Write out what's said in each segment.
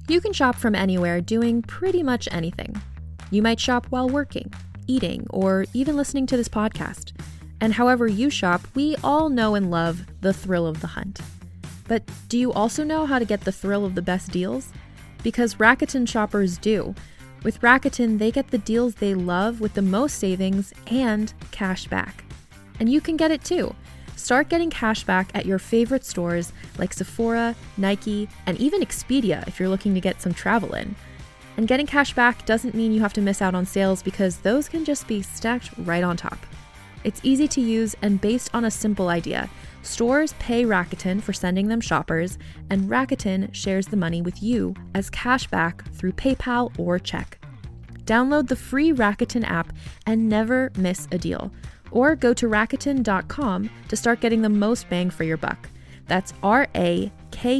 You can shop from anywhere doing pretty much anything. You might shop while working, eating, or even listening to this podcast. And however you shop, we all know and love the thrill of the hunt. But do you also know how to get the thrill of the best deals? Because Rakuten shoppers do. With Rakuten, they get the deals they love with the most savings and cash back. And you can get it too. Start getting cash back at your favorite stores like Sephora, Nike, and even Expedia if you're looking to get some travel in. And getting cash back doesn't mean you have to miss out on sales because those can just be stacked right on top. It's easy to use and based on a simple idea. Stores pay Rakuten for sending them shoppers, and Rakuten shares the money with you as cash back through PayPal or check. Download the free Rakuten app and never miss a deal. Or go to Rakuten.com to start getting the most bang for your buck. That's Rakuten.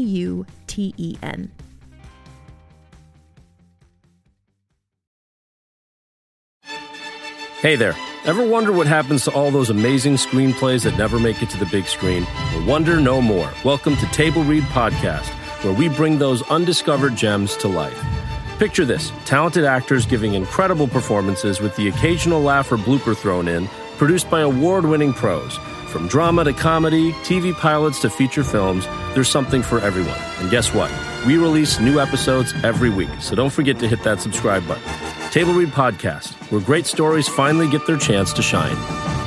Hey there. Ever wonder what happens to all those amazing screenplays that never make it to the big screen? Well, wonder no more. Welcome to Table Read Podcast, where we bring those undiscovered gems to life. Picture this, talented actors giving incredible performances with the occasional laugh or blooper thrown in, produced by award-winning pros. From drama to comedy, TV pilots to feature films, there's something for everyone. And guess what? We release new episodes every week, so don't forget to hit that subscribe button. Table Read Podcast, where great stories finally get their chance to shine.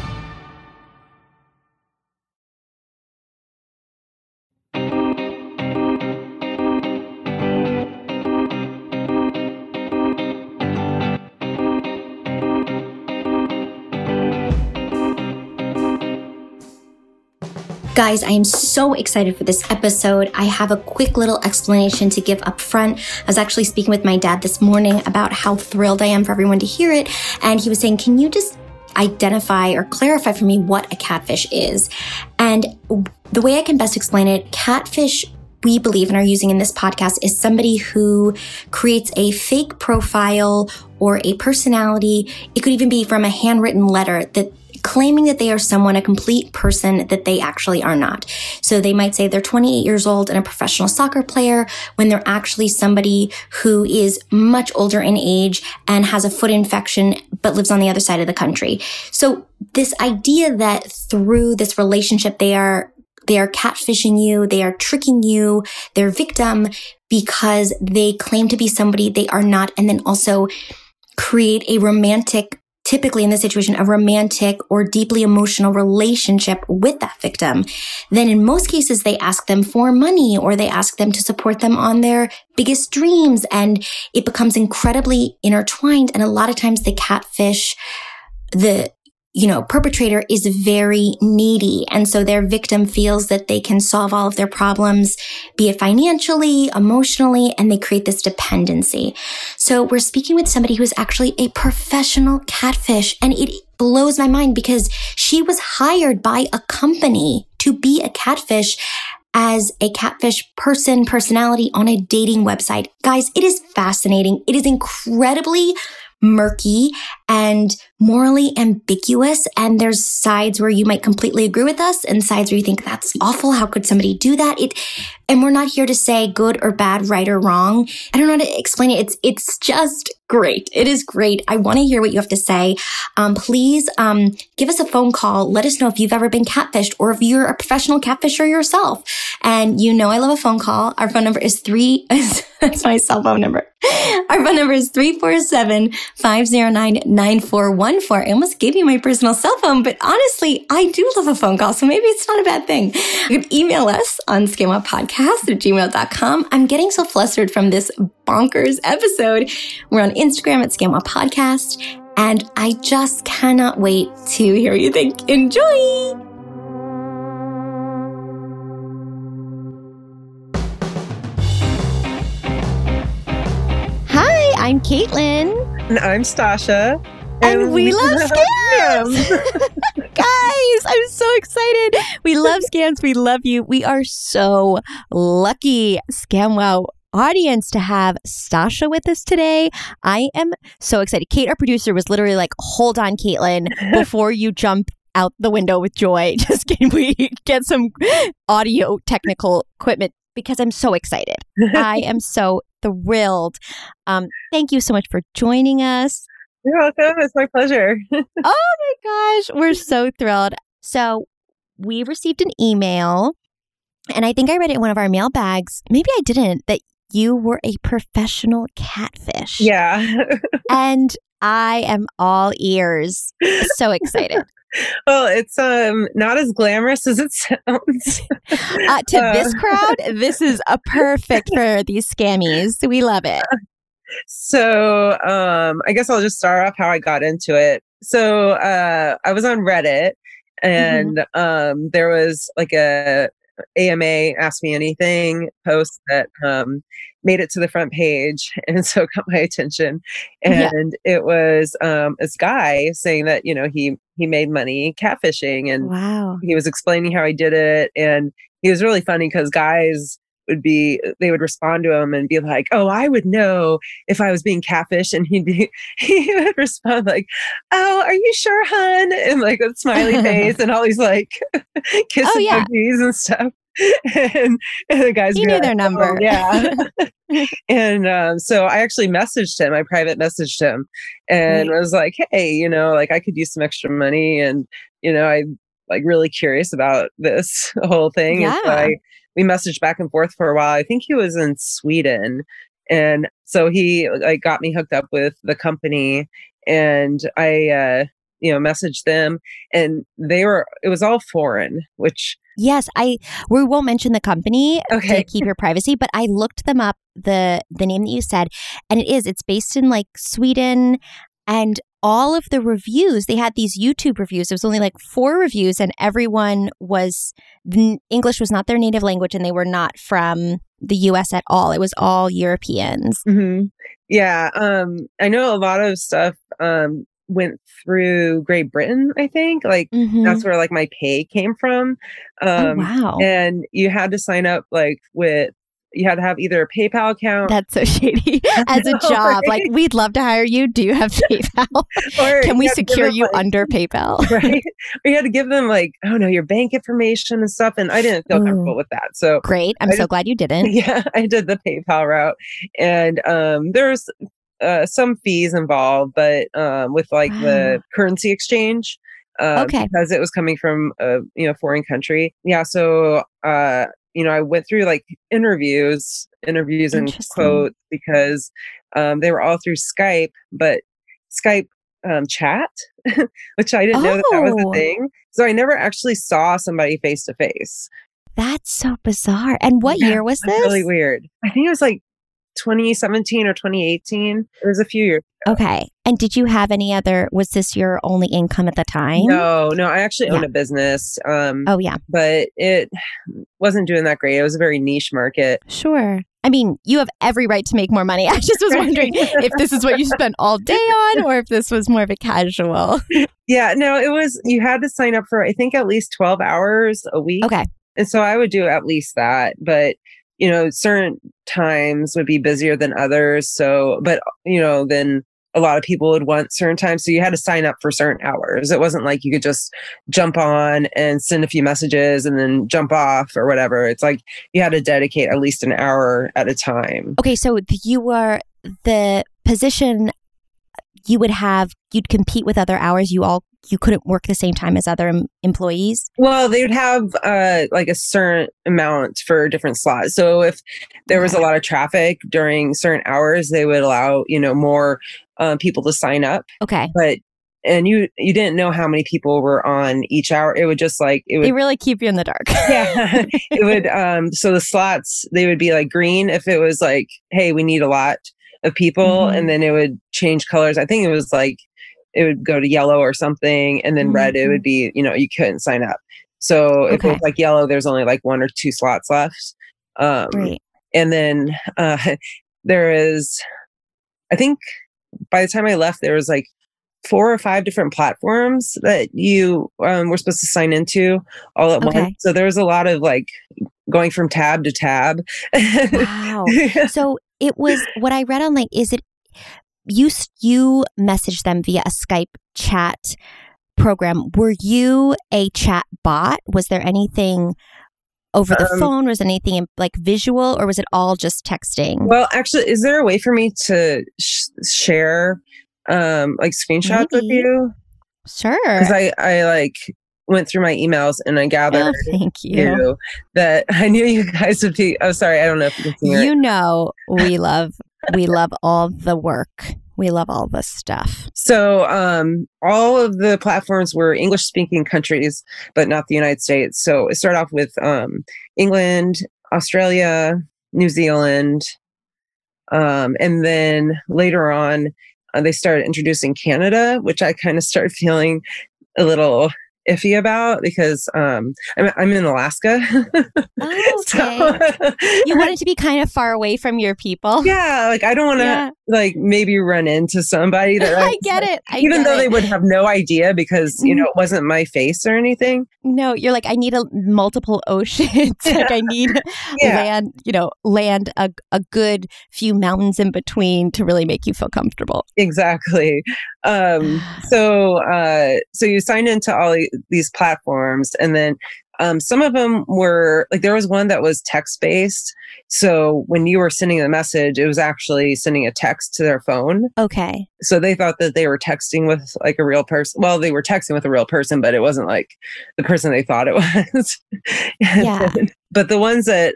Guys, I am so excited for this episode. I have a quick little explanation to give up front. I was actually speaking with my dad this morning about how thrilled I am for everyone to hear it. And he was saying, can you just identify or clarify for me what a catfish is? And the way I can best explain it, catfish, we believe and are using in this podcast, is somebody who creates a fake profile or a personality. It could even be from a handwritten letter that claiming that they are someone, a complete person that they actually are not. So they might say they're 28 years old and a professional soccer player when they're actually somebody who is much older in age and has a foot infection but lives on the other side of the country. So this idea that through this relationship they are catfishing you, they are tricking you, they're victim because they claim to be somebody they are not, and then also create a romantic, typically in this situation, a romantic or deeply emotional relationship with that victim, then in most cases, they ask them for money or they ask them to support them on their biggest dreams. And it becomes incredibly intertwined. And a lot of times the catfish, the perpetrator is very needy. And so their victim feels that they can solve all of their problems, be it financially, emotionally, and they create this dependency. So we're speaking with somebody who is actually a professional catfish. And it blows my mind because she was hired by a company to be a catfish as a catfish personality on a dating website. Guys, it is fascinating. It is incredibly murky and morally ambiguous. And there's sides where you might completely agree with us and sides where you think that's awful. How could somebody do that? And we're not here to say good or bad, right or wrong. I don't know how to explain it. It's just great. It is great. I want to hear what you have to say. Please give us a phone call. Let us know if you've ever been catfished or if you're a professional catfisher yourself. And I love a phone call. Our phone number is that's my cell phone number. Our phone number is 347-509-9414. I almost gave you my personal cell phone, but honestly, I do love a phone call, so maybe it's not a bad thing. You can email us on scamwellpodcast@gmail.com. I'm getting so flustered from this bonkers episode. We're on Instagram at scamwellpodcast, and I just cannot wait to hear what you think. Enjoy! I'm Caitlin. And I'm Stasha. And we love scams! Guys, I'm so excited. We love scams. We love you. We are so lucky, ScamWow audience, to have Stasha with us today. I am so excited. Kate, our producer, was literally like, hold on, Caitlin, before you jump out the window with joy. Just can we get some audio technical equipment? Because I'm so excited. I am so thrilled. Thank you so much for joining us. You're welcome. It's my pleasure. Oh my gosh, we're so thrilled. So we received an email, and I think I read it in one of our mailbags. Maybe I didn't, that you were a professional catfish. Yeah. And I am all ears. So excited. Well, it's not as glamorous as it sounds. To this crowd, this is a perfect for these scammies. We love it. So I guess I'll just start off how I got into it. So I was on Reddit, and there was like a AMA Ask Me Anything post that made it to the front page, and so it got my attention. And it was this guy saying that, you know, he made money catfishing, and he was explaining how he did it. And he was really funny because guys they would respond to him and be like, "Oh, I would know if I was being catfished," and he would respond like, "Oh, are you sure, hun?" and like a smiley face and all these like kiss emojis and stuff. And the guys knew like, their number. "Oh, yeah." And so I actually messaged him. I private messaged him and was like, "Hey, you know, like I could use some extra money, and you know, I like really curious about this whole thing." Yeah. And so we messaged back and forth for a while. I think he was in Sweden. And so he like got me hooked up with the company, and I, messaged them, and it was all foreign, which. Yes, we won't mention the company to keep your privacy, but I looked them up, the name that you said, and it's based in like Sweden, and all of the reviews, they had these YouTube reviews. There was only like 4 reviews, and everyone English was not their native language, and they were not from the US at all. It was all Europeans. Mm-hmm. Yeah. I know a lot of stuff went through Great Britain, I think. Like that's where like my pay came from. Wow. And you had to sign up you had to have either a PayPal account. That's so shady. As a job, right? Like we'd love to hire you. Do you have PayPal? Or can we secure you under PayPal? Right. Or you had to give them like, I don't know, your bank information and stuff. And I didn't feel comfortable with that. So great. I'm so glad you didn't. Yeah, I did the PayPal route. And there's some fees involved, but with like the currency exchange, because it was coming from a foreign country. So I went through like interviews in quotes, because they were all through Skype, but Skype chat, which I didn't know that was a thing. So I never actually saw somebody face to face. That's so bizarre. And what year was this? Really weird. I think it was like 2017 or 2018. It was a few years ago. Okay. And did you have was this your only income at the time? No, I actually own a business. But it wasn't doing that great. It was a very niche market. Sure. I mean, you have every right to make more money. I just was wondering if this is what you spent all day on, or if this was more of a casual. Yeah, no, you had to sign up for, I think, at least 12 hours a week. Okay. And so I would do at least that. But certain times would be busier than others. So, but, then a lot of people would want certain times. So you had to sign up for certain hours. It wasn't like you could just jump on and send a few messages and then jump off or whatever. It's like you had to dedicate at least an hour at a time. Okay. So the position you'd compete with other hours. You couldn't work the same time as other employees? Well, they would have like a certain amount for different slots. So if there was a lot of traffic during certain hours, they would allow, more people to sign up. Okay. And you didn't know how many people were on each hour. It would just they really keep you in the dark. Yeah. It would, so the slots, they would be like green if it was like, hey, we need a lot of people. And then it would change colors. I think it was like, it would go to yellow or something, and then red, it would be, you couldn't sign up. So if it was like yellow, there's only like 1 or 2 slots left. Right. And then there is, I think by the time I left, there was like 4 or 5 different platforms that you were supposed to sign into all at once. So there was a lot of like going from tab to tab. Wow. So it was, what I read online, is it, you messaged them via a Skype chat program. Were you a chat bot? Was there anything over the phone? Was it anything like visual, or was it all just texting? Well, actually, is there a way for me to share like screenshots with you? Sure. Because I like went through my emails and I gathered thank you. That I knew you guys would be. Oh, sorry, I don't know if you can see it. You know, we love all the work. We love all the stuff. So all of the platforms were English-speaking countries, but not the United States. So it started off with England, Australia, New Zealand, and then later on, they started introducing Canada, which I kind of started feeling a little iffy about because I'm in Alaska. Oh, okay. You wanted to be kind of far away from your people. Yeah, like I don't want to like maybe run into somebody that I get it. Even though they would have no idea because you know it wasn't my face or anything. No, you're like, I need multiple oceans. Like I need land a good few mountains in between to really make you feel comfortable. Exactly. So you sign into all these platforms, and then some of them were like, there was one that was text based. So when you were sending the message, it was actually sending a text to their phone. Okay. So they thought that they were texting with like a real person. Well, they were texting with a real person, but it wasn't like the person they thought it was. Yeah. But the ones that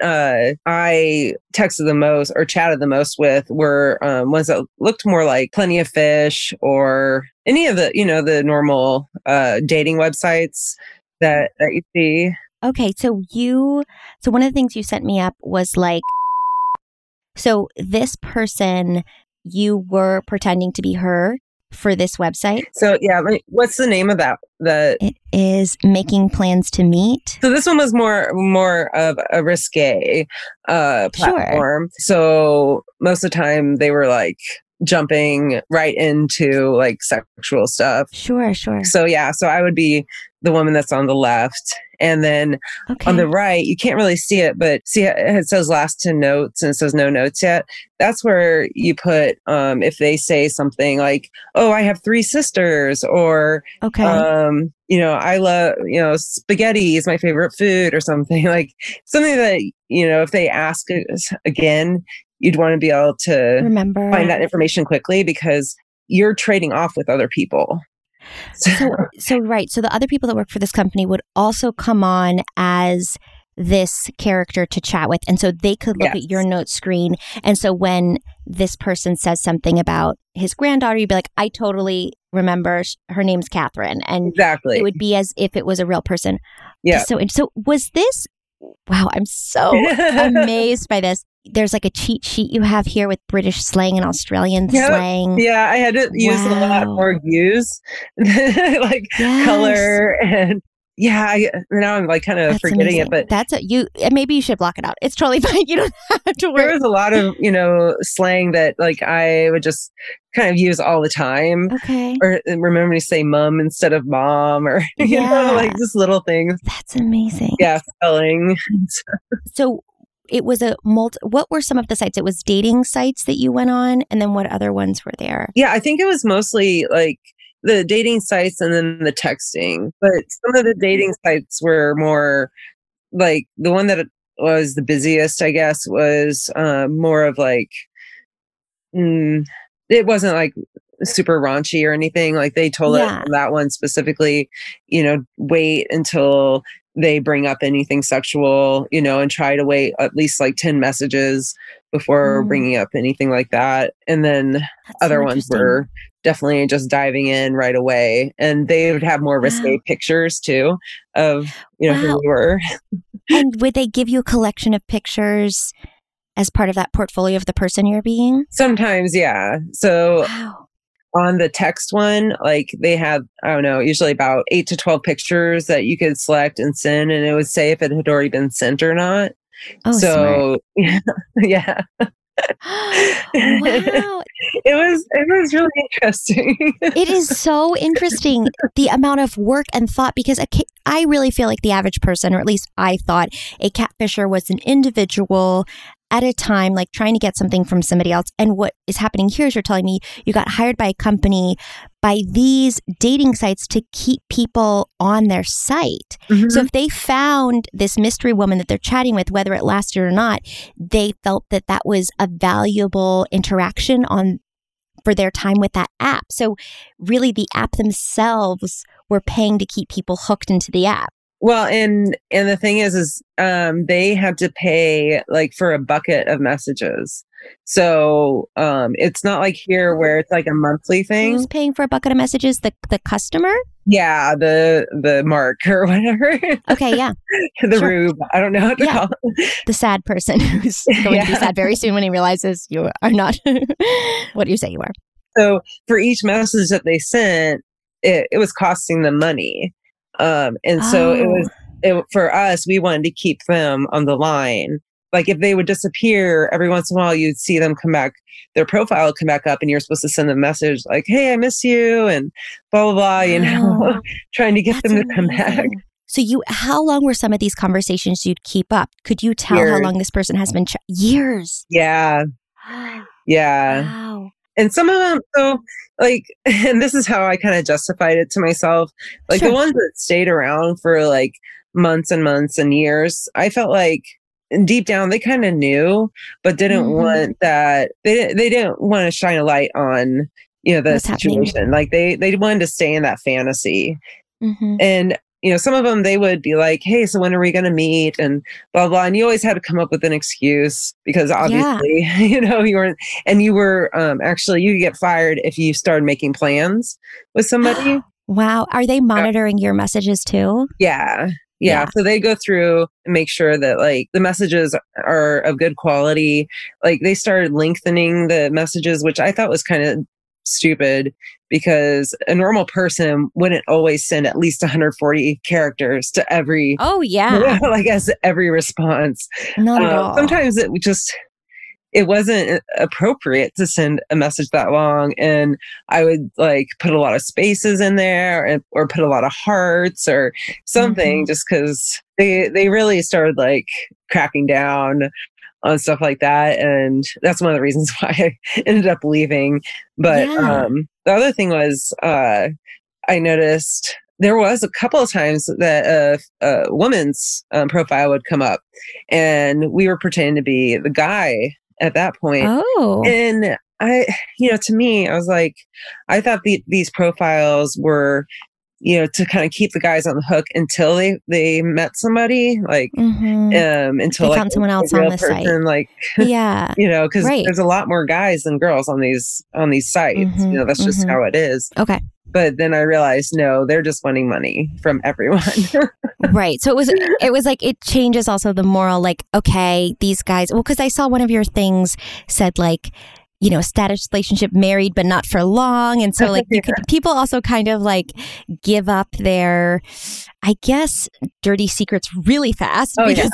I texted the most or chatted the most with were ones that looked more like Plenty of Fish or any of the, the normal dating websites that you see. Okay, so one of the things you sent me up was like, so this person, you were pretending to be her for this website? So yeah, what's the name of that? It is Making Plans to Meet. So this one was more of a risque platform. Sure. So most of the time they were like jumping right into like sexual stuff. Sure. So yeah, so I would be the woman that's on the left. And then on the right, you can't really see it, but see it says last to notes and it says no notes yet. That's where you put, if they say something like, oh, I have 3 sisters, or, I love, spaghetti is my favorite food, or something like something that, if they ask again, you'd want to be able to find that information quickly because you're trading off with other people. So right. So the other people that work for this company would also come on as this character to chat with. And so they could look at your note screen. And so when this person says something about his granddaughter, you'd be like, I totally remember her name's Catherine. And exactly. It would be as if it was a real person. Yeah. So was this, wow, I'm so amazed by this. There's like a cheat sheet you have here with British slang and Australian slang. Yeah, I had to use a lot more use, like color and now I'm like kind of forgetting it, but maybe you should block it out. It's totally fine. You don't have to worry. There was a lot of, slang that like I would just kind of use all the time. Okay. Or remember to say mum instead of mom, or, like just little things. That's amazing. Yeah, spelling. So it was what were some of the sites? It was dating sites that you went on, and then what other ones were there? Yeah, I think it was mostly like the dating sites and then the texting. But some of the dating sites were more like the one that was the busiest, I guess, was more of like, it wasn't like super raunchy or anything. Like they told us on that one specifically, wait until they bring up anything sexual, and try to wait at least like 10 messages before bringing up anything like that. And then other ones were definitely just diving in right away. And they would have more risque pictures too of, who we were. And would they give you a collection of pictures as part of that portfolio of the person you're being? Sometimes, yeah. So on the text one, like they had, I don't know, usually about 8 to 12 pictures that you could select and send, and it would say if it had already been sent or not. Oh, so smart. Yeah. Wow. It was really interesting. It is so interesting, the amount of work and thought, because I really feel like the average person, or at least I thought, a catfisher was an individual at a time, like trying to get something from somebody else. And what is happening here is you're telling me you got hired by a company, by these dating sites to keep people on their site. Mm-hmm. So if they found this mystery woman that they're chatting with, whether it lasted or not, they felt that that was a valuable interaction for their time with that app. So really the app themselves were paying to keep people hooked into the app. Well, and the thing is they had to pay like for a bucket of messages. So it's not like here where it's like a monthly thing. Who's paying for a bucket of messages? The customer? Yeah, the mark or whatever. Okay, yeah. The rube. I don't know how to call it. The sad person who's going to be sad very soon when he realizes you are not what you say you are. So for each message that they sent, it was costing them money. So for us, we wanted to keep them on the line. Like if they would disappear every once in a while, you'd see them come back, their profile would come back up and you're supposed to send them a message like, hey, I miss you and blah, blah, blah, trying to get them to come back. So how long were some of these conversations you'd keep up? Could you tell how long this person has been? Years. Yeah. Yeah. Wow. And some of them, so like, and this is how I kind of justified it to myself. Like the ones that stayed around for like months and months and years, I felt like deep down they kind of knew, but didn't want that. They didn't want to shine a light on, the what's situation. Happening. Like they wanted to stay in that fantasy. Mm-hmm. And some of them, they would be like, hey, so when are we going to meet? And blah, blah. And you always had to come up with an excuse because obviously, you weren't, and you were, actually, you could get fired if you started making plans with somebody. Wow. Are they monitoring your messages too? Yeah. So they go through and make sure that like the messages are of good quality. Like they started lengthening the messages, which I thought was kind of stupid because a normal person wouldn't always send at least 140 characters to every like as every response. Not at all. Sometimes it wasn't appropriate to send a message that long, and I would like put a lot of spaces in there or put a lot of hearts or something just because they really started like cracking down on stuff like that. And that's one of the reasons why I ended up leaving. But the other thing was I noticed there was a couple of times that a woman's profile would come up and we were pretending to be the guy at that point. Oh. And I, to me, I was like, I thought these profiles were, to kind of keep the guys on the hook until they met somebody, like, until they like found someone else on the site. Like, because there's a lot more guys than girls on these sites. That's just how it is. Okay. But then I realized, no, they're just wanting money from everyone. Right. So it was like, it changes also the moral, like, okay, these guys, well, because I saw one of your things said like, status relationship, married, but not for long. And so like people also kind of like give up their, I guess, dirty secrets really fast because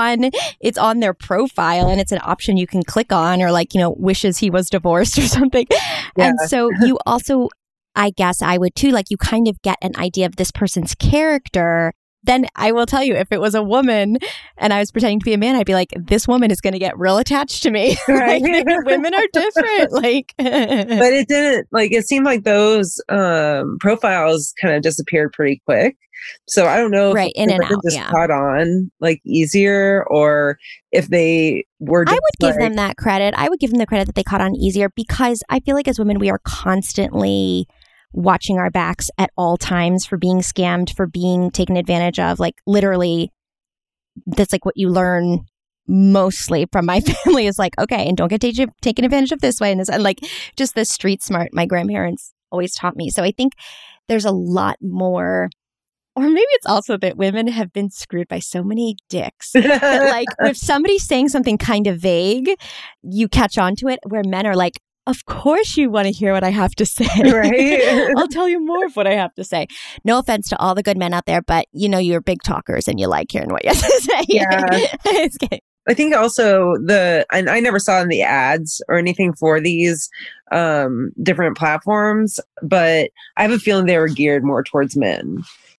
it's on their profile and it's an option you can click on or like, wishes he was divorced or something. Yeah. And so you also, I guess I would too, like you kind of get an idea of this person's character. Then I will tell you, if it was a woman and I was pretending to be a man, I'd be like, this woman is going to get real attached to me. Right? Like, women are different. Like, but it didn't, like, it seemed like those profiles kind of disappeared pretty quick. So I don't know if in and out, just caught on like easier or if they were just, I would give them that credit. I would give them the credit that they caught on easier because I feel like as women, we are constantly watching our backs at all times for being scammed, for being taken advantage of. Like literally, that's like what you learn mostly from my family is like, okay, and don't get taken advantage of this way and this, and like just the street smart my grandparents always taught me. So I think there's a lot more, or maybe it's also that women have been screwed by so many dicks that like if somebody's saying something kind of vague, you catch on to it, where men are like, of course you want to hear what I have to say. Right? I'll tell you more of what I have to say. No offense to all the good men out there, but you're big talkers and you like hearing what you have to say. Yeah. I think also and I never saw in the ads or anything for these different platforms, but I have a feeling they were geared more towards men.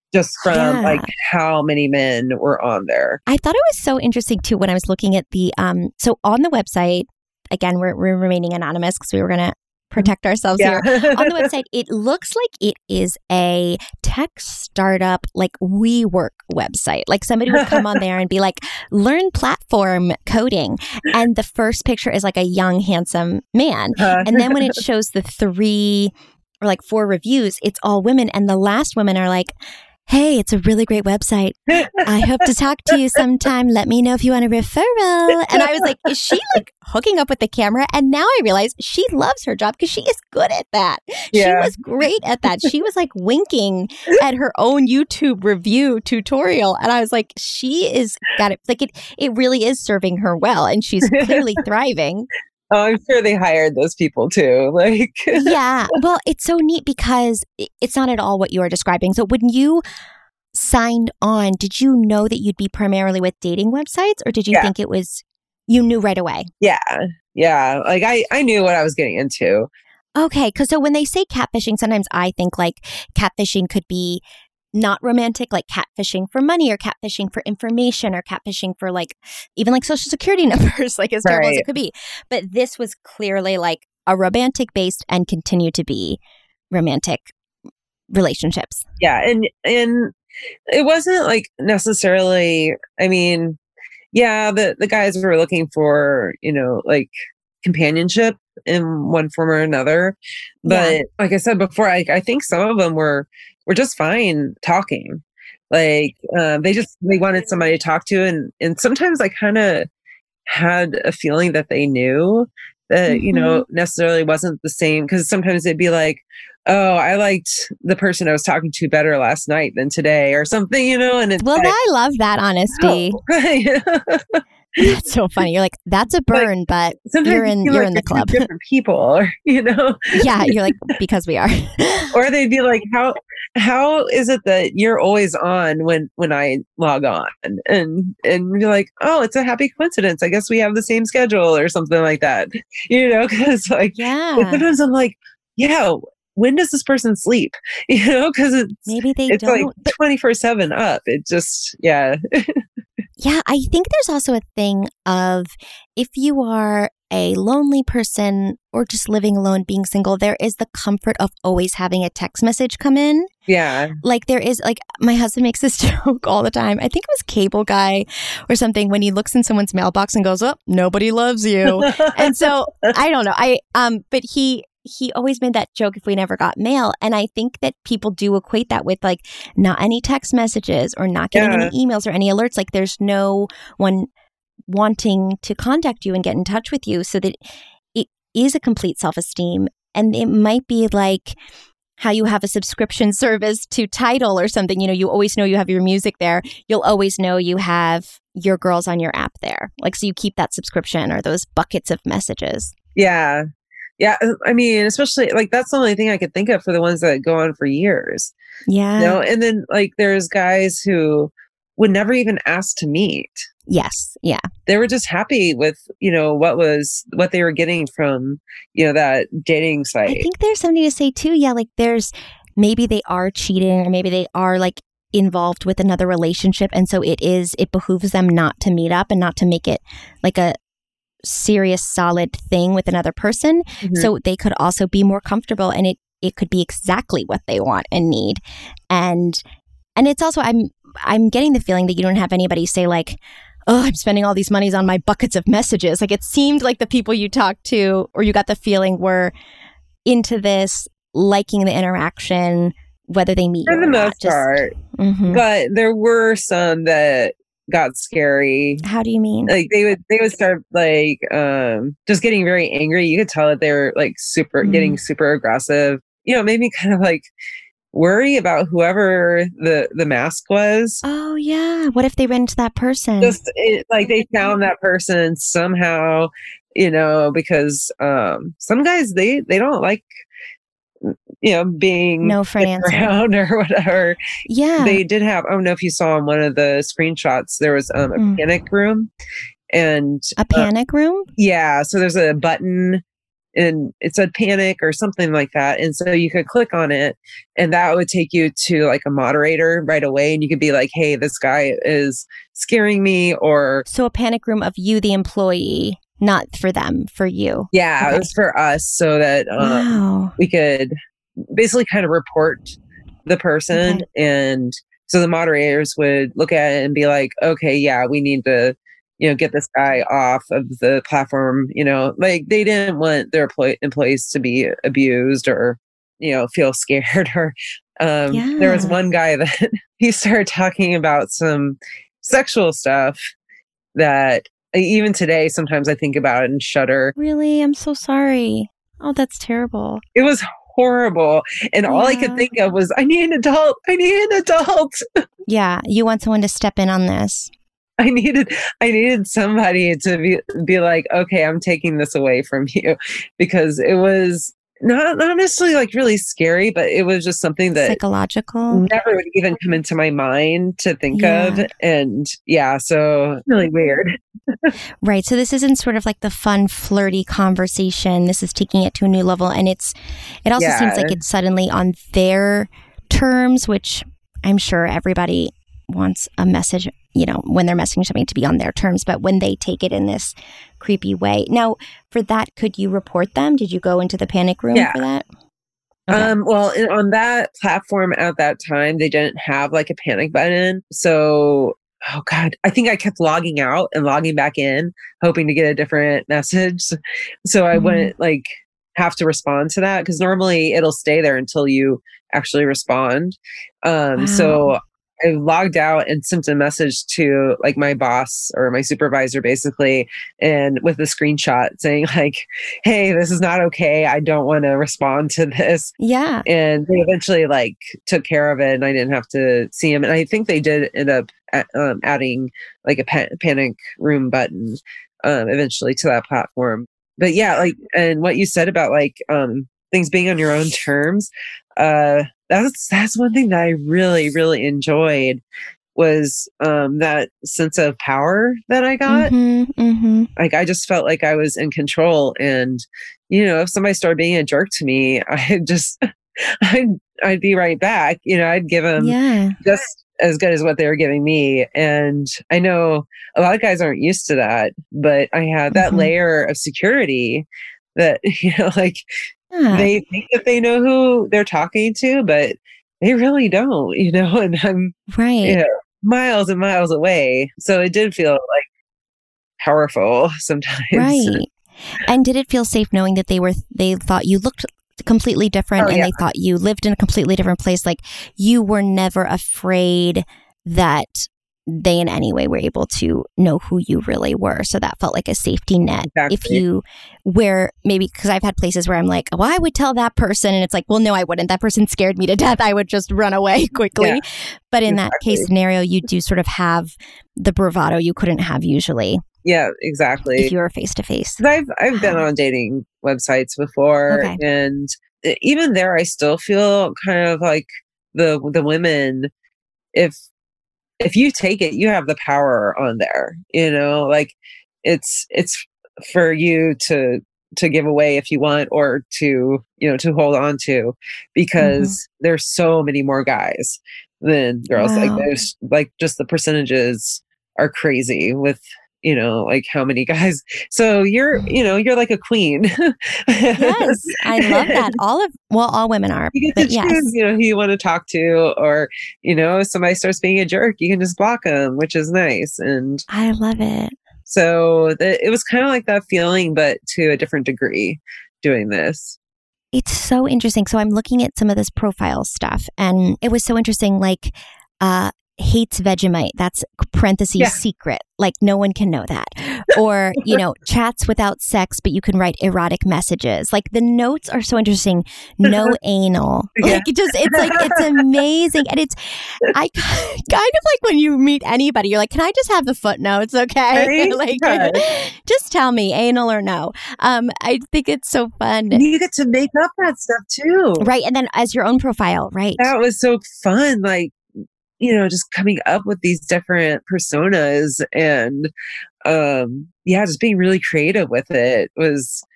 just from like how many men were on there. I thought it was so interesting too when I was looking at the so on the website, again, we're remaining anonymous because we were going to protect ourselves here. On the website, it looks like it is a tech startup, like WeWork website. Like somebody would come on there and be like, learn platform coding. And the first picture is like a young, handsome man. And then when it shows the 3 or like 4 reviews, it's all women. And the last women are like, hey, it's a really great website. I hope to talk to you sometime. Let me know if you want a referral. And I was like, is she like hooking up with the camera? And now I realize she loves her job because she is good at that. Yeah. She was great at that. She was like winking at her own YouTube review tutorial. And I was like, she is got it. Like it really is serving her well. And she's clearly thriving. Oh, I'm sure they hired those people too. Like, yeah. Well, it's so neat because it's not at all what you are describing. So when you signed on, did you know that you'd be primarily with dating websites, or did you think it was, you knew right away? Yeah. Yeah. Like I knew what I was getting into. Okay. Because so when they say catfishing, sometimes I think like catfishing could be not romantic, like catfishing for money or catfishing for information or catfishing for like even like social security numbers, like as terrible as it could be. But this was clearly like a romantic based and continue to be romantic relationships. Yeah. And it wasn't like necessarily, I mean, yeah, the guys were looking for, you know, like companionship in one form or another. But like I said before, I think some of them were just fine talking. Like they wanted somebody to talk to, and sometimes I kind of had a feeling that they knew that you know necessarily wasn't the same, because sometimes it'd be like, oh, I liked the person I was talking to better last night than today or something, you know. And it's well, I love that honesty. Oh. That's so funny. You're like, that's a burn, like, but you're in the club. Different people, or, you know. Yeah, you're like, because we are. Or they'd be like, how is it that you're always on when I log on? And you're like, oh, it's a happy coincidence. I guess we have the same schedule or something like that. You know, because like, sometimes I'm like, yeah, when does this person sleep? You know, because maybe it's don't. Like 24/7 up. It just, yeah. Yeah, I think there's also a thing of if you are a lonely person or just living alone, being single, there is the comfort of always having a text message come in. Yeah. Like there is, like my husband makes this joke all the time. I think it was Cable Guy or something when he looks in someone's mailbox and goes, oh, nobody loves you. And so I don't know. But he always made that joke if we never got mail. And I think that people do equate that with like not any text messages or not getting any emails or any alerts. Like there's no one wanting to contact you and get in touch with you, so that it is a complete self-esteem. And it might be like how you have a subscription service to Tidal or something. You know, you always know you have your music there. You'll always know you have your girls on your app there. Like, so you keep that subscription or those buckets of messages. Yeah. Yeah, I mean, especially like that's the only thing I could think of for the ones that go on for years. Yeah. You know, and then like there's guys who would never even ask to meet. Yes. Yeah. They were just happy with, you know, what they were getting from, you know, that dating site. I think there's something to say too. Yeah. Like maybe they are cheating, or maybe they are like involved with another relationship. And so it behooves them not to meet up and not to make it like a serious, solid thing with another person. So they could also be more comfortable, and it could be exactly what they want and need. And it's also, I'm getting the feeling that you don't have anybody say like, oh, I'm spending all these monies on my buckets of messages. Like it seemed like the people you talked to, or you got the feeling, were into this, liking the interaction, whether they meet for the most part. But there were some that got scary. How do you mean? Like they would start like just getting very angry. You could tell that they were like getting super aggressive. You know, it made me kind of like worry about whoever the mask was. Oh yeah, what if they ran into that person? Just like they found that person somehow, you know, because some guys they don't like, you know, being no for an answer around or whatever. Yeah. They did have, I don't know if you saw in one of the screenshots, there was a panic room. And a panic room? Yeah. So there's a button and it said panic or something like that. And so you could click on it and that would take you to like a moderator right away. And you could be like, hey, this guy is scaring me, or. So a panic room of you, the employee, not for them, for you. Yeah, Okay. It was for us so that we could basically kind of report the person. Okay. And so the moderators would look at it and be like, okay, yeah, we need to, get this guy off of the platform. Like they didn't want their employees to be abused or, feel scared or there was one guy that he started talking about some sexual stuff that even today, sometimes I think about it and shudder. Really? I'm so sorry. Oh, that's terrible. It was horrible. And all I could think of was, I need an adult. I need an adult. Yeah. You want someone to step in on this. I needed somebody to be like, okay, I'm taking this away from you, because it was not necessarily like really scary, but it was just something that psychological never would even come into my mind to think of. And so really weird. Right. So this isn't sort of like the fun, flirty conversation. This is taking it to a new level. And it also seems like it's suddenly on their terms, which I'm sure everybody wants a message, when they're messaging something to be on their terms, but when they take it in this creepy way. Now, for that, could you report them? Did you go into the panic room for that? Okay. Well, on that platform at that time, they didn't have like a panic button. So, oh God, I think I kept logging out and logging back in, hoping to get a different message. So I wouldn't like have to respond to that, because normally it'll stay there until you actually respond. So I logged out and sent a message to like my boss or my supervisor, basically, and with a screenshot saying like, hey, this is not okay. I don't want to respond to this. Yeah. And they eventually like took care of it and I didn't have to see him. And I think they did end up adding like a panic room button eventually to that platform. But yeah, like, and what you said about like things being on your own terms, that's one thing that I really, really enjoyed, was that sense of power that I got. Like I just felt like I was in control, and if somebody started being a jerk to me, I'd be right back. I'd give them just as good as what they were giving me. And I know a lot of guys aren't used to that, but I had that layer of security that like. They think that they know who they're talking to, but they really don't, and I'm miles and miles away. So it did feel like powerful sometimes. Right. And did it feel safe knowing that they thought you looked completely different and they thought you lived in a completely different place? Like you were never afraid that they in any way were able to know who you really were. So that felt like a safety net. Exactly. If you were maybe, because I've had places where I'm like, well, I would tell that person. And it's like, well, no, I wouldn't. That person scared me to death. I would just run away quickly. Yeah, but in that case scenario, you do sort of have the bravado you couldn't have usually. Yeah, exactly. If you were face to face. I've been on dating websites before, and even there, I still feel kind of like the women, if you take it, you have the power on there, like it's for you to give away if you want, or to, to hold on to, because there's so many more guys than girls. Like there's like just the percentages are crazy with, like how many guys. So you're like a queen. Yes, I love that. All women are. You get to choose, who you want to talk to, or, if somebody starts being a jerk, you can just block them, which is nice. And I love it. So it was kind of like that feeling, but to a different degree doing this. It's so interesting. So I'm looking at some of this profile stuff, and it was so interesting, like, hates Vegemite. That's parentheses secret. Like no one can know that. Or, chats without sex, but you can write erotic messages. Like the notes are so interesting. No anal. Like it's amazing. And I kind of like when you meet anybody, you're like, can I just have the footnotes? Okay. Right? Like, just tell me anal or no. I think it's so fun. You get to make up that stuff too. Right. And then as your own profile, right. That was so fun. Like, just coming up with these different personas and, just being really creative with it was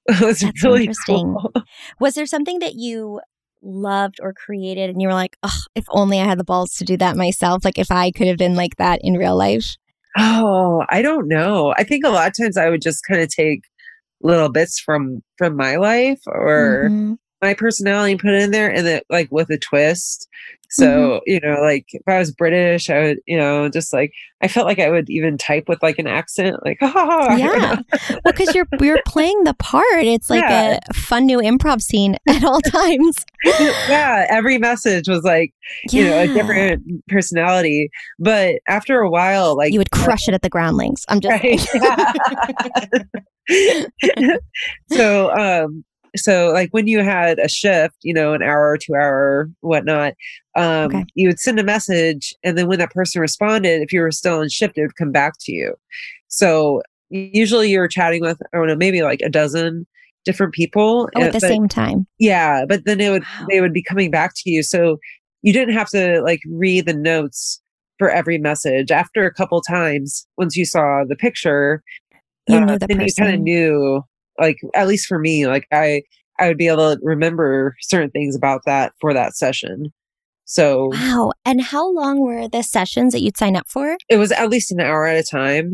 It was That's really interesting. cool. Was there something that you loved or created and you were like, oh, if only I had the balls to do that myself, like if I could have been like that in real life? Oh, I don't know. I think a lot of times I would just kind of take little bits from my life or my personality and put it in there, and then like with a twist. So, like if I was British, I would, just like, I felt like I would even type with like an accent, like, yeah. Well, because you're playing the part. It's like a fun new improv scene at all times. Yeah. Every message was like, a different personality. But after a while, like you would crush it at the Groundlings. I'm just So like when you had a shift, an hour or 2 hour, whatnot, you would send a message. And then when that person responded, if you were still on shift, it would come back to you. So usually you're chatting with, I don't know, maybe like a dozen different people. At the same time. Yeah. But then they would be coming back to you. So you didn't have to like read the notes for every message. After a couple times, once you saw the picture, you knew the then person. you kind of knew, like, at least for me, like I would be able to remember certain things about that for that session. So wow. And how long were the sessions that you'd sign up for? It was at least an hour at a time.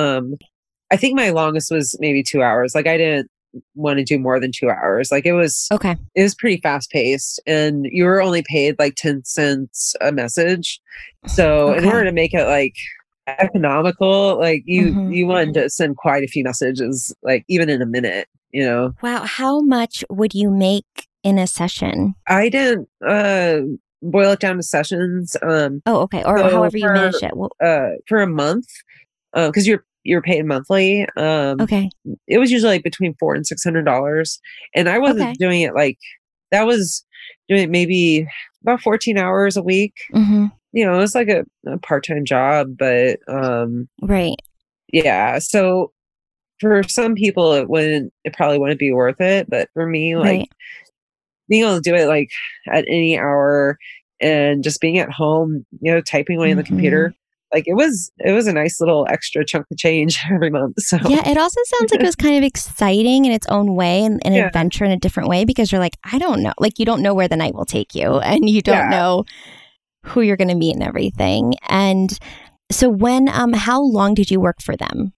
I think my longest was maybe 2 hours. Like I didn't want to do more than 2 hours. Like it was pretty fast paced, and you were only paid like 10 cents a message. So in order to make it like economical, like you wanted to send quite a few messages, like even in a minute, Wow. How much would you make in a session? I didn't boil it down to sessions. Or so however you manage it. For a month, because you're paid monthly. It was usually like between $400 and $600, and I wasn't doing it like that. Was doing it maybe about 14 hours a week. It was like a part-time job, but right. Yeah. So for some people, it probably wouldn't be worth it. But for me, like being able to do it like at any hour and just being at home, typing away on the computer, like it was a nice little extra chunk of change every month. So yeah, it also sounds like it was kind of exciting in its own way and an adventure in a different way, because you're like, I don't know, like you don't know where the night will take you, and you don't know who you're going to meet and everything. And so how long did you work for them?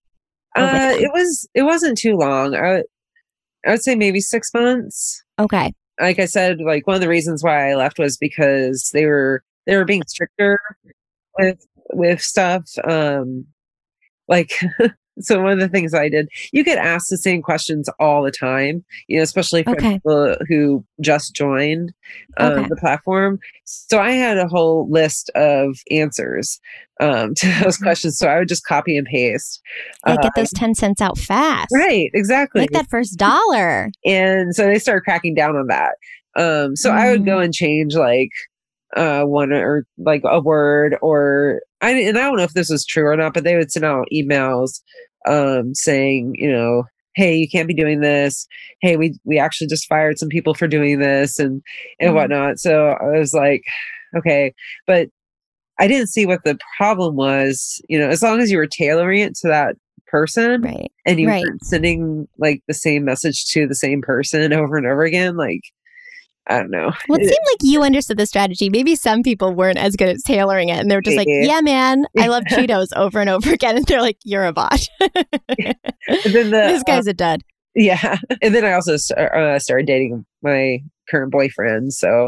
It wasn't too long. I would say maybe 6 months. Okay. Like I said, like one of the reasons why I left was because they were being stricter with stuff. Like so one of the things I did, you get asked the same questions all the time, especially for people who just joined the platform. So I had a whole list of answers to those questions. So I would just copy and paste. Get those 10 cents out fast. Right, exactly. Like that first $1. And so they started cracking down on that. So I would go and change like one or like a word, or I don't know if this was true or not, but they would send out emails saying, hey, you can't be doing this. Hey, we actually just fired some people for doing this and whatnot. So I was like, okay, but I didn't see what the problem was, as long as you were tailoring it to that person, and you weren't sending like the same message to the same person over and over again, like, I don't know. Well, it seemed like you understood the strategy. Maybe some people weren't as good at tailoring it, and they were just like, yeah, man, I love Cheetos over and over again. And they're like, you're a bot. This guy's a dud. Yeah. And then I also started dating my current boyfriend. So,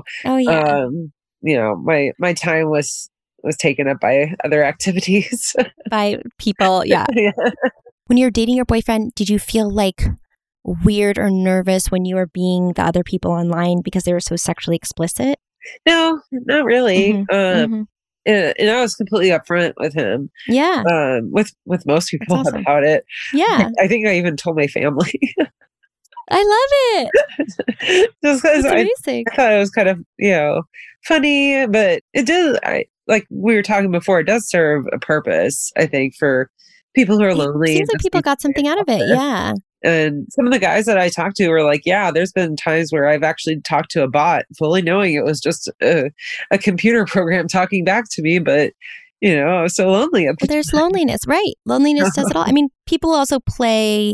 my time was taken up by other activities. By people. Yeah. When you're dating your boyfriend, did you feel like weird or nervous when you were being the other people online because they were so sexually explicit? No, not really. And I was completely upfront with him. Yeah. With most people about it. Yeah. I think I even told my family. I love it. Just because I thought it was kind of, funny, but it does, like we were talking before, it does serve a purpose, I think, for people who are lonely. It seems like people got something out of it. Yeah. And some of the guys that I talked to were like, yeah, there's been times where I've actually talked to a bot fully knowing it was just a computer program talking back to me. But, I was so lonely. Well, there's loneliness, right? Loneliness does it all. I mean, people also play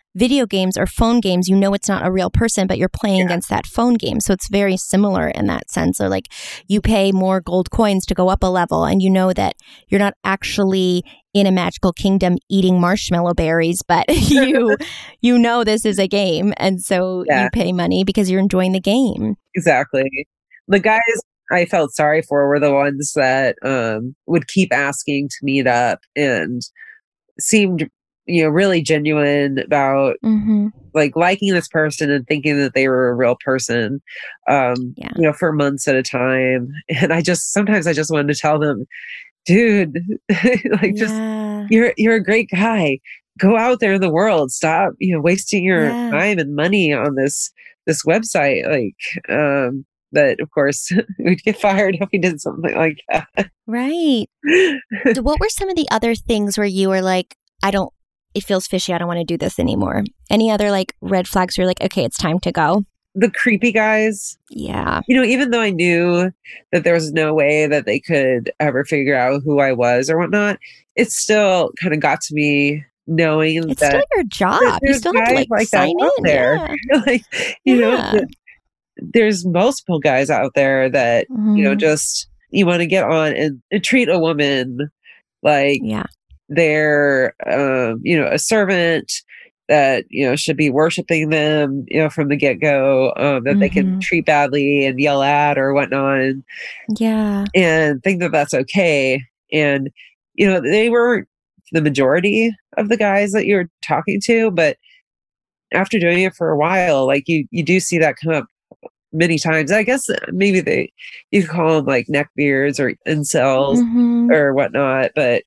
video games or phone games, you know it's not a real person, but you're playing against that phone game. So it's very similar in that sense. Or like you pay more gold coins to go up a level, and you know that you're not actually in a magical kingdom eating marshmallow berries, but you know this is a game, and so you pay money because you're enjoying the game. Exactly. The guys I felt sorry for were the ones that would keep asking to meet up and seemed really genuine about like liking this person and thinking that they were a real person, for months at a time. And sometimes I just wanted to tell them, dude, like just you're a great guy. Go out there in the world. Stop, wasting your time and money on this website. Like, but of course we'd get fired if we did something like that. Right. What were some of the other things where you were like, it feels fishy. I don't want to do this anymore. Any other like red flags where you're like, okay, it's time to go? The creepy guys. Yeah. Even though I knew that there was no way that they could ever figure out who I was or whatnot, it still kind of got to me knowing it's that still your job. You still have to like sign in there. Yeah. There's multiple guys out there that, just you want to get on and treat a woman like they're, a servant that, should be worshiping them, from the get-go, that they can treat badly and yell at or whatnot. And think that that's okay. And, they weren't the majority of the guys that you're talking to, but after doing it for a while, like you do see that come up many times. I guess maybe you could call them like neckbeards or incels or whatnot. But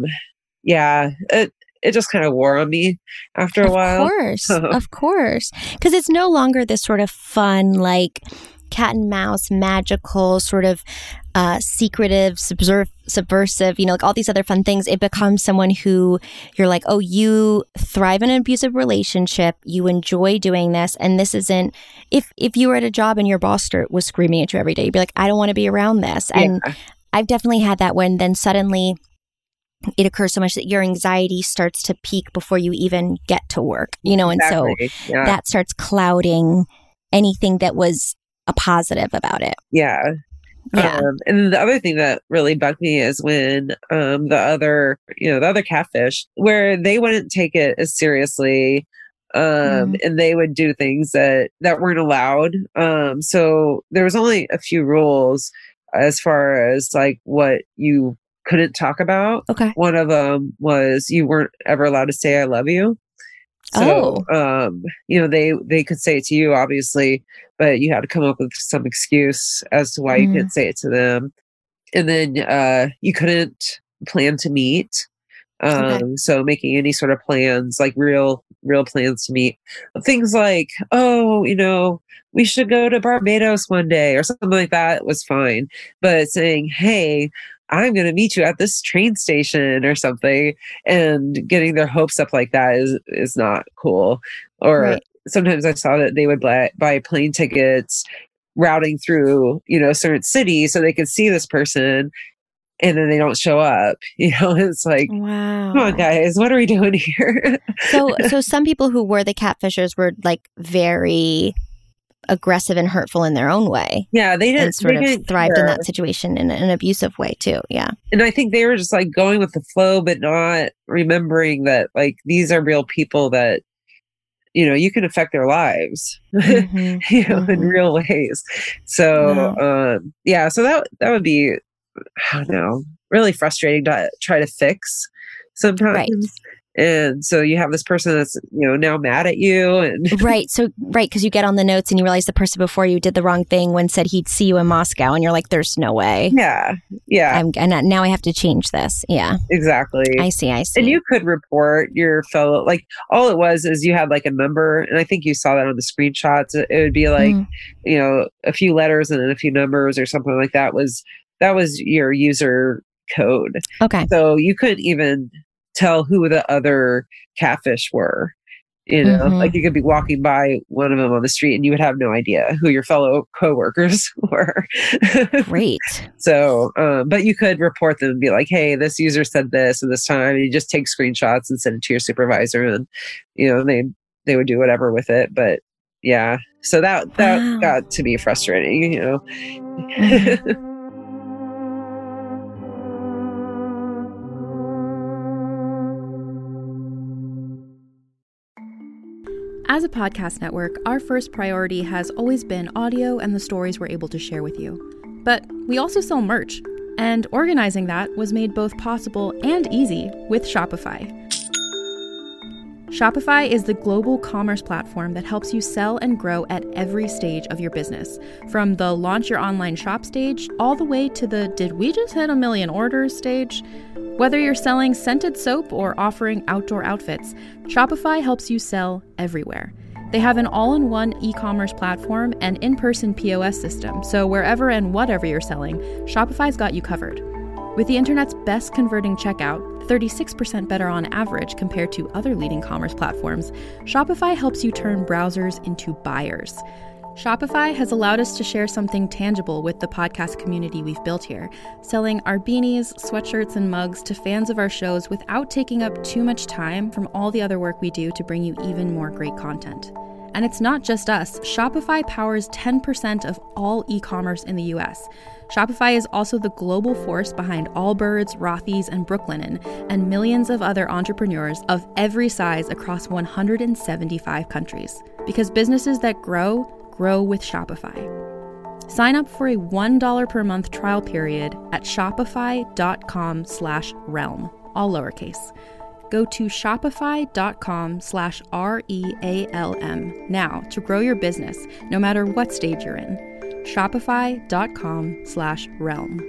it just kind of wore on me after a while. Of course. Because it's no longer this sort of fun, like cat and mouse, magical, sort of secretive, subversive, like all these other fun things. It becomes someone who you're like, oh, you thrive in an abusive relationship. You enjoy doing this. And this isn't, if you were at a job and your boss was screaming at you every day, you'd be like, I don't want to be around this. And I've definitely had that when then suddenly it occurs so much that your anxiety starts to peak before you even get to work, and so that starts clouding anything that was a positive about it. Yeah. And the other thing that really bugged me is when the other catfish, where they wouldn't take it as seriously, and they would do things that weren't allowed. So there was only a few rules as far as like what you couldn't talk about. Okay. One of them was you weren't ever allowed to say I love you. So, they could say it to you, obviously, but you had to come up with some excuse as to why you couldn't say it to them. And then you couldn't plan to meet. So making any sort of plans, like real plans to meet. Things like, we should go to Barbados one day or something like that was fine. But saying, hey, I'm going to meet you at this train station or something, and getting their hopes up like that is not cool. Or sometimes I saw that they would buy plane tickets routing through, certain cities so they could see this person, and then they don't show up. It's like, wow, come on, guys, what are we doing here? So some people who were the catfishers were like very aggressive and hurtful in their own way. Yeah, they didn't thrived in that situation in an abusive way too. Yeah. And I think they were just like going with the flow, but not remembering that like these are real people that, you can affect their lives, in real ways. So, so that would be, I don't know, really frustrating to try to fix sometimes. Right. And so you have this person that's, now mad at you. And Right. So, because you get on the notes and you realize the person before you did the wrong thing when said he'd see you in Moscow. And you're like, there's no way. Yeah. Yeah. And now I have to change this. Yeah. Exactly. I see. And you could report your fellow, like all it was is you had like a number. And I think you saw that on the screenshots. It would be like, a few letters and then a few numbers or something like that was your user code. Okay. So you couldn't even tell who the other catfish were, like you could be walking by one of them on the street and you would have no idea who your fellow coworkers were. Great. So, but you could report them and be like, hey, this user said this at this time, and you just take screenshots and send it to your supervisor, and, they they would do whatever with it. But yeah, so that Wow. got to be frustrating, you know. Mhm. As a podcast network, our first priority has always been audio and the stories we're able to share with you. But we also sell merch, and organizing that was made both possible and easy with Shopify. Shopify is the global commerce platform that helps you sell and grow at every stage of your business, from the launch your online shop stage all the way to the did we just hit 1 million orders stage. Whether you're selling scented soap or offering outdoor outfits, Shopify helps you sell everywhere. They have an all-in-one e-commerce platform and in-person POS system, so wherever and whatever you're selling, Shopify's got you covered. With the internet's best converting checkout, 36% better on average compared to other leading commerce platforms, Shopify helps you turn browsers into buyers. Shopify has allowed us to share something tangible with the podcast community we've built here, selling our beanies, sweatshirts, and mugs to fans of our shows without taking up too much time from all the other work we do to bring you even more great content. And it's not just us. Shopify powers 10% of all e-commerce in the US. Shopify is also the global force behind Allbirds, Rothy's, and Brooklinen, and millions of other entrepreneurs of every size across 175 countries. Because businesses that grow with Shopify. Sign up for a $1 per month trial period at shopify.com/realm, all lowercase. Go to shopify.com/REALM now to grow your business, no matter what stage you're in. Shopify.com/realm.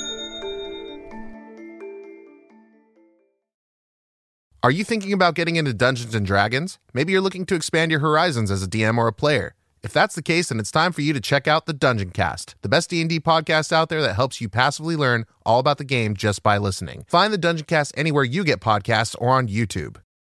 Are you thinking about getting into Dungeons & Dragons? Maybe you're looking to expand your horizons as a DM or a player. If that's the case, then it's time for you to check out the Dungeon Cast, the best D&D podcast out there that helps you passively learn all about the game just by listening. Find the Dungeon Cast anywhere you get podcasts or on YouTube.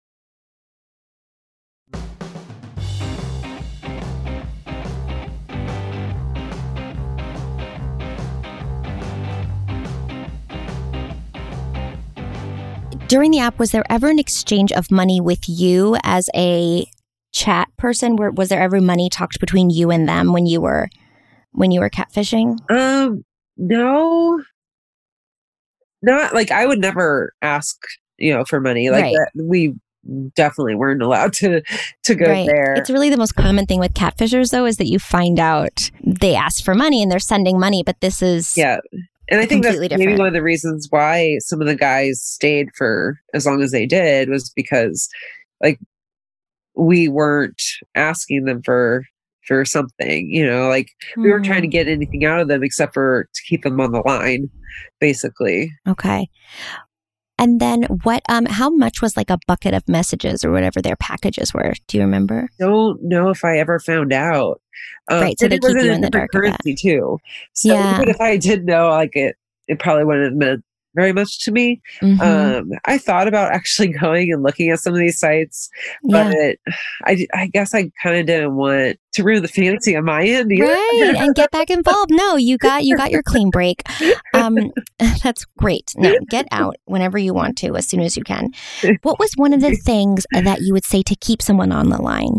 During the app, was there ever an exchange of money with you as a chat person? Was there ever money talked between you and them when you were catfishing? No, not like I would never ask, for money like Right. that. We definitely weren't allowed to go Right. there. It's really the most common thing with catfishers, though, is that you find out they ask for money and they're sending money, but this is Yeah. And I think that's completely maybe different. one of the reasons why some of the guys stayed for as long as they did was because like we weren't asking them for something, like we weren't trying to get anything out of them except for to keep them on the line, basically. Okay. And then how much was like a bucket of messages or whatever their packages were? Do you remember? Don't know if I ever found out. Right, so and they it was keep you a in the different dark of that. currency too. So Yeah. even if I did know, like it probably wouldn't have meant very much to me. Mhm. I thought about actually going and looking at some of these sites, Yeah. but I guess I kind of didn't want to ruin the fantasy on my end either. Right, and get back involved. No, you got your clean break. That's great. No, get out whenever you want to, as soon as you can. What was one of the things that you would say to keep someone on the line?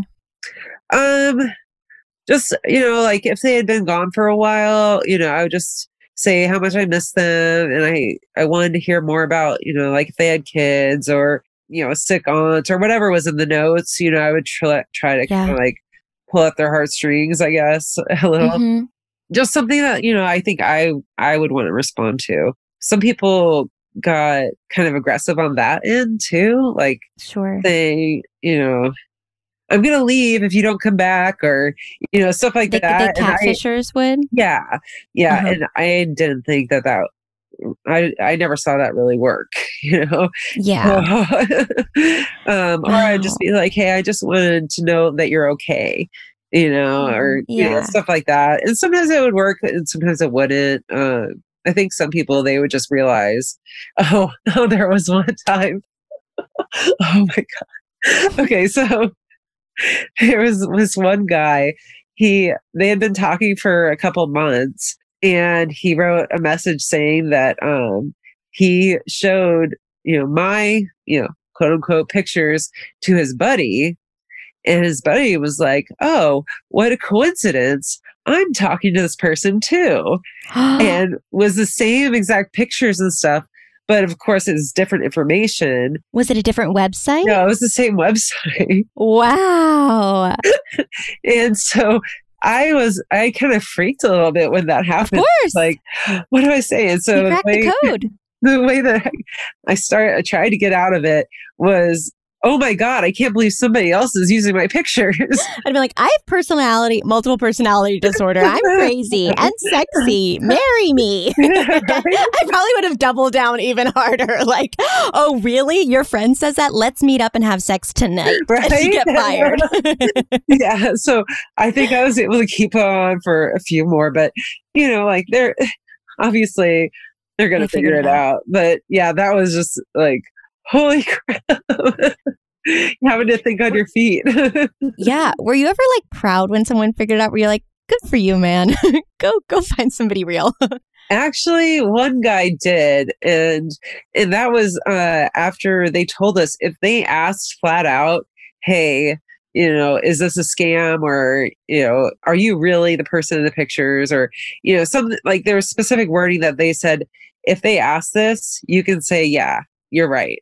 Just, like if they had been gone for a while, I would just say how much I miss them. And I wanted to hear more about, like if they had kids or, sick aunts or whatever was in the notes, I would try to kind of like pull at their heartstrings, I guess, a little. Mhm. Just something that, I think I would want to respond to. Some people got kind of aggressive on that end too. Like Sure. saying, I'm going to leave if you don't come back or, stuff like The that. And catfishers would? yeah. Uh-huh. And I didn't think that I never saw that really work, Yeah. or I'd just be like, hey, I just wanted to know that you're okay, or, Yeah. stuff like that. And sometimes it would work and sometimes it wouldn't. I think some people, they would just realize, oh, there was one time. Oh my God. Okay. So there was this one guy, they had been talking for a couple months and he wrote a message saying that, he showed, my, quote unquote pictures to his buddy. And his buddy was like, oh, what a coincidence. I'm talking to this person too. And was the same exact pictures and stuff. But of course, it's different information. Was it a different website? No, it was the same website. Wow. And so I kind of freaked a little bit when that happened. Of course. Like, what do I say? And so you cracked the code. The way that I tried to get out of it was, oh my God, I can't believe somebody else is using my pictures. I'd be like, I have multiple personality disorder. I'm crazy and sexy. Marry me. I probably would have doubled down even harder. Like, oh, really? Your friend says that? Let's meet up and have sex tonight. Right? And you get fired. Yeah. So I think I was able to keep on for a few more, but like they're obviously they're going to figure it out. But yeah, that was just like, holy crap. Having to think on your feet. Yeah. Were you ever like proud when someone figured it out? Were you like, good for you, man. Go find somebody real. Actually, one guy did. And that was after they told us, if they asked flat out, hey, is this a scam, or, are you really the person in the pictures, or, something like there was specific wording that they said, if they ask this, you can say, yeah, you're right.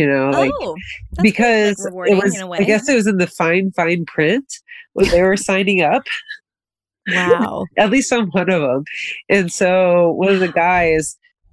Because like it was, I guess it was in the fine print when they were signing up. Wow. At least on one of them. And so one of the guys,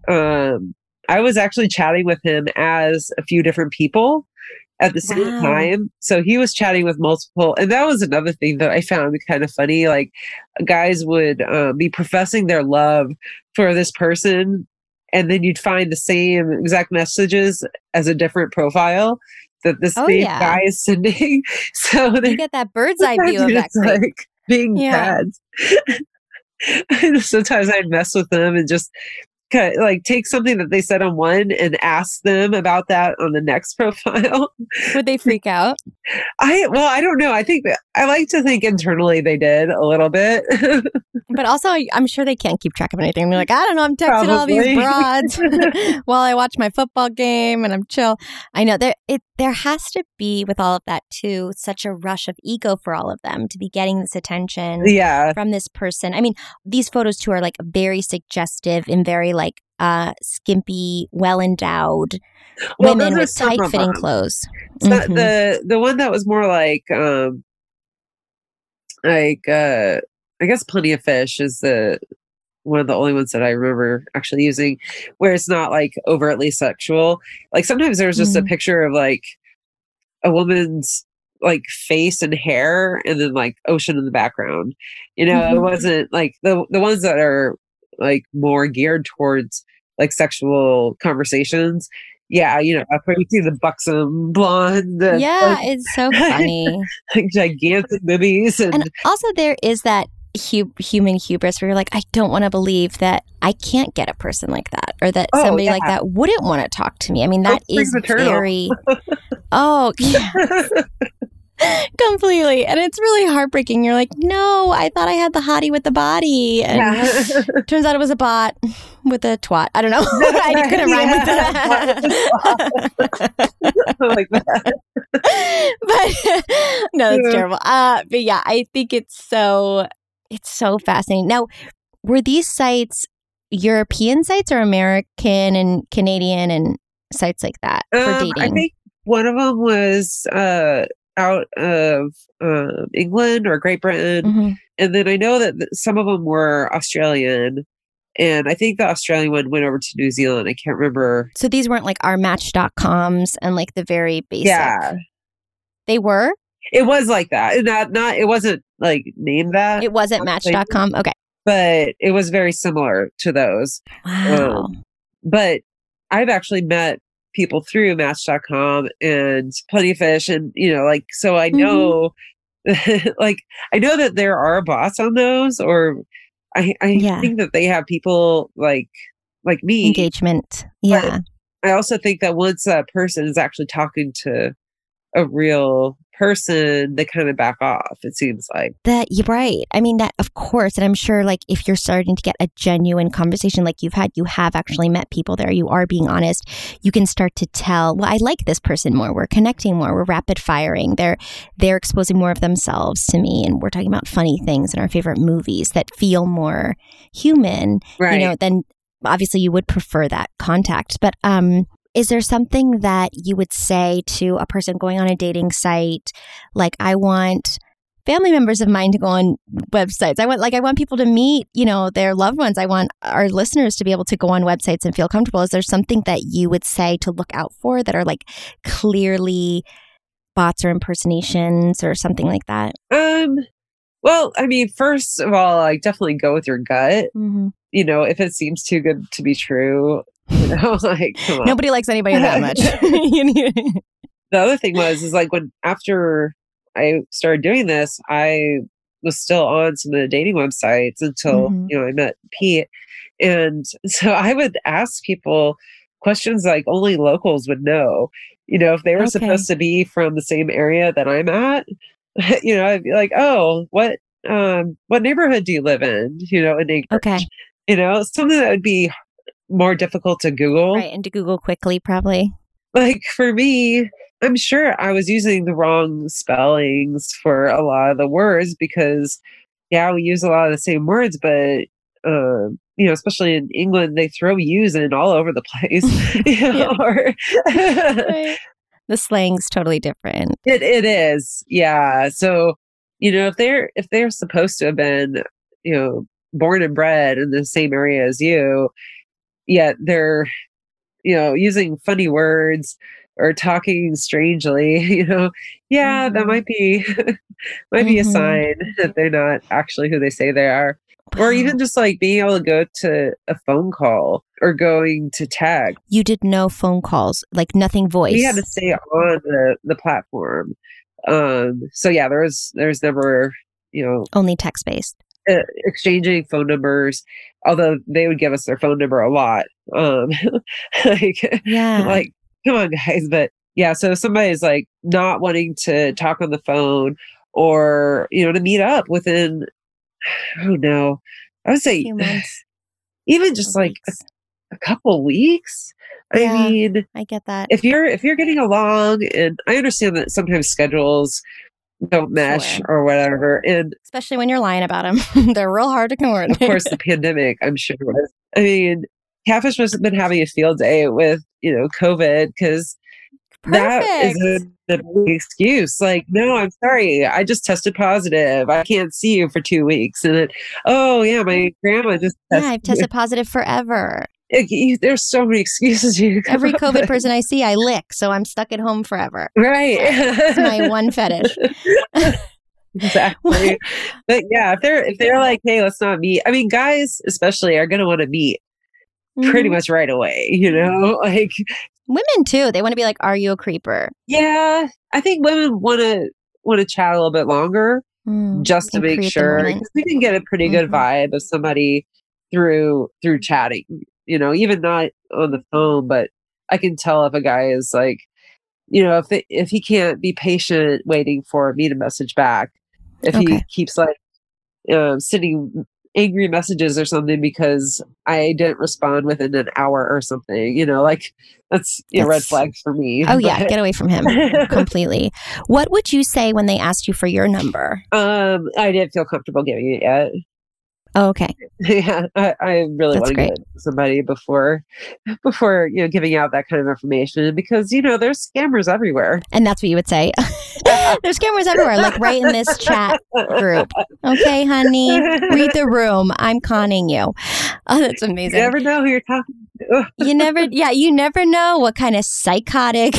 I was actually chatting with him as a few different people at the same time. So he was chatting with multiple. And that was another thing that I found kind of funny. Like guys would be professing their love for this person, and then you'd find the same exact messages as a different profile that the same guy is sending. So you get that bird's eye view of that. Like being bad. Sometimes I'd mess with them and just like take something that they said on one and ask them about that on the next profile. Would they freak out? I don't know. I think I like to think internally they did a little bit. But also, I'm sure they can't keep track of anything. They're like, I don't know, I'm texting all these broads while I watch my football game and I'm chill. I know there has to be, with all of that too, such a rush of ego for all of them to be getting this attention from this person. I mean, these photos too are like very suggestive and very like skimpy, well-endowed women with tight-fitting clothes. So the one that was more like I guess Plenty of Fish is one of the only ones that I remember actually using, where it's not like overtly sexual. Like sometimes there's just a picture of like a woman's like face and hair, and then like ocean in the background. It wasn't like the ones that are like more geared towards like sexual conversations. Yeah, that's where you see the buxom blonde. It's so funny. Like gigantic boobies. And also there is that human hubris where you're like, I don't want to believe that I can't get a person like that, or that somebody like that wouldn't want to talk to me. I mean, that is very... Completely. And it's really heartbreaking. You're like, no, I thought I had the hottie with the body. And turns out it was a bot with a twat. I don't know. I couldn't rhyme with that. Like that. But no, that's terrible. But yeah, I think it's so fascinating. Now, were these sites European sites or American and Canadian and sites like that for dating? I think one of them was out of England or Great Britain. And then I know that some of them were Australian. And I think the Australian one went over to New Zealand. I can't remember. So these weren't like our Match.coms and like the very basic. Yeah. They were? It was like that. Not it wasn't like named that. It wasn't Match.com? Okay. But it was very similar to those. Wow. But I've actually met people through Match.com and Plenty of Fish, and like, so I know like I know that there are bots on those, or I think that they have people like me. Engagement. Yeah. But I also think that once a person is actually talking to a real person, they kind of back off, it seems like. That you're right. I mean, that of course. And I'm sure like if you're starting to get a genuine conversation like you have actually met people there, you are being honest, you can start to tell, well, I like this person more. We're connecting more. We're rapid firing. They're exposing more of themselves to me. And we're talking about funny things and our favorite movies that feel more human, right. Then obviously you would prefer that contact. But is there something that you would say to a person going on a dating site? Like, I want family members of mine to go on websites. I want people to meet, their loved ones. I want our listeners to be able to go on websites and feel comfortable. Is there something that you would say to look out for that are like clearly bots or impersonations or something like that? Well, I mean, first of all, like definitely go with your gut. Mm-hmm. If it seems too good to be true, like, come on. Nobody likes anybody that much. The other thing is like after I started doing this, I was still on some of the dating websites until, I met Pete. And so I would ask people questions like only locals would know, if they were supposed to be from the same area that I'm at, I'd be like, oh, what neighborhood do you live in? In Anchorage. Okay. Something that would be more difficult to Google. Right. And to Google quickly, probably. Like for me, I'm sure I was using the wrong spellings for a lot of the words because, we use a lot of the same words, but, especially in England, they throw U's in all over the place. Right. The slang's totally different. It is. Yeah. So, if they're supposed to have been, born and bred in the same area as you, yet they're, using funny words or talking strangely, that might be be a sign that they're not actually who they say they are. Or even just like being able to go to a phone call or going to text. You did no phone calls, like nothing voice. We had to stay on the platform. So yeah, there's never, only text based. Exchanging phone numbers, although they would give us their phone number a lot. Like come on guys. But yeah, so if somebody's like not wanting to talk on the phone or, to meet up within, I don't know, I would say even just like a couple weeks. I mean, I get that. If you're getting along, and I understand that sometimes schedules don't mesh or whatever, and especially when you're lying about them, they're real hard to coordinate. Of course, the pandemic, I'm sure was. I mean, Catfish must have been having a field day with COVID because that is a big excuse. Like, no, I'm sorry, I just tested positive. I can't see you for 2 weeks, and then, oh yeah, my grandma just I've tested positive forever. There's so many excuses. Every COVID person I see, I lick, so I'm stuck at home forever. Right. It's my one fetish. Exactly. But yeah, if they're like, hey, let's not meet. I mean, guys especially are going to want to meet pretty much right away. Like women too. They want to be like, are you a creeper? Yeah, I think women want to chat a little bit longer just to make sure, because we can get a pretty good vibe of somebody through chatting. Even not on the phone, but I can tell if a guy is like, if he can't be patient waiting for me to message back, if he keeps like sending angry messages or something because I didn't respond within an hour or something, like that's red flags for me. Oh yeah, get away from him completely. What would you say when they asked you for your number? I didn't feel comfortable giving it yet. Oh, okay. Yeah, I really want to get somebody before giving out that kind of information, because there's scammers everywhere. And that's what you would say. There's scammers everywhere, like right in this chat group. Okay, honey, read the room. I'm conning you. Oh, that's amazing. You never know who you're talking to. You never know what kind of psychotic.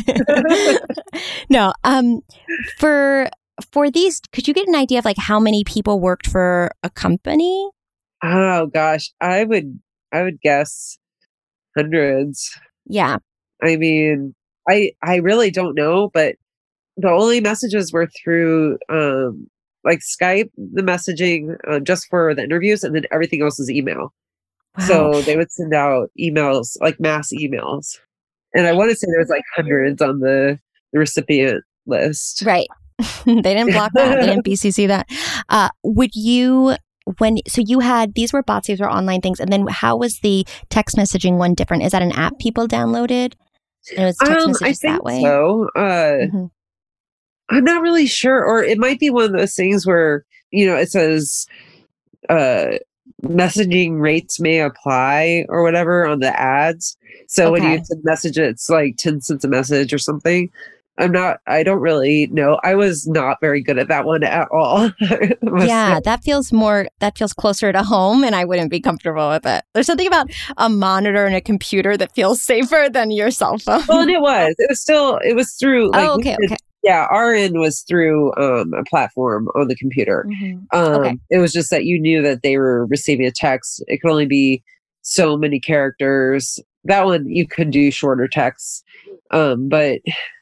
No, for these, could you get an idea of like how many people worked for a company? Oh gosh, I would guess hundreds. Yeah. I mean, I really don't know, but the only messages were through like Skype, the messaging just for the interviews, and then everything else is email. Wow. So they would send out emails, like mass emails. And I want to say there's like hundreds on the recipient list. Right. They didn't block that. They didn't BCC that. Would you, so you had, these were bots, these were online things. And then how was the text messaging one different? Is that an app people downloaded? And it was text messages I think that way? So. I'm not really sure. Or it might be one of those things where, it says messaging rates may apply or whatever on the ads. So when you message it, it's like 10 cents a message or something. I don't really know. I was not very good at that one at all. Yeah, that feels closer to home, and I wouldn't be comfortable with it. There's something about a monitor and a computer that feels safer than your cell phone. Well, and it was through. Like, okay. Yeah, our end was through a platform on the computer. It was just that you knew that they were receiving a text. It could only be so many characters. That one you could do shorter texts, but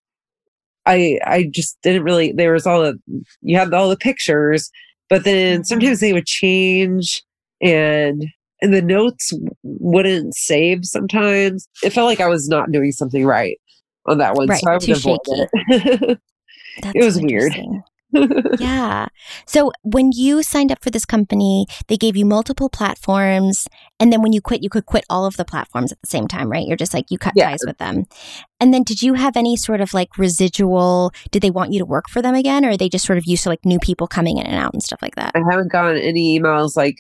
I just didn't really. There was you had all the pictures, but then sometimes they would change and the notes wouldn't save. Sometimes it felt like I was not doing something right on that one, so I would avoid it. It was weird. Yeah. So when you signed up for this company, they gave you multiple platforms. And then when you quit, you could quit all of the platforms at the same time, right? You're just like, you cut ties with them. And then did you have any sort of like residual, did they want you to work for them again? Or are they just sort of used to like new people coming in and out and stuff like that? I haven't gotten any emails. Like,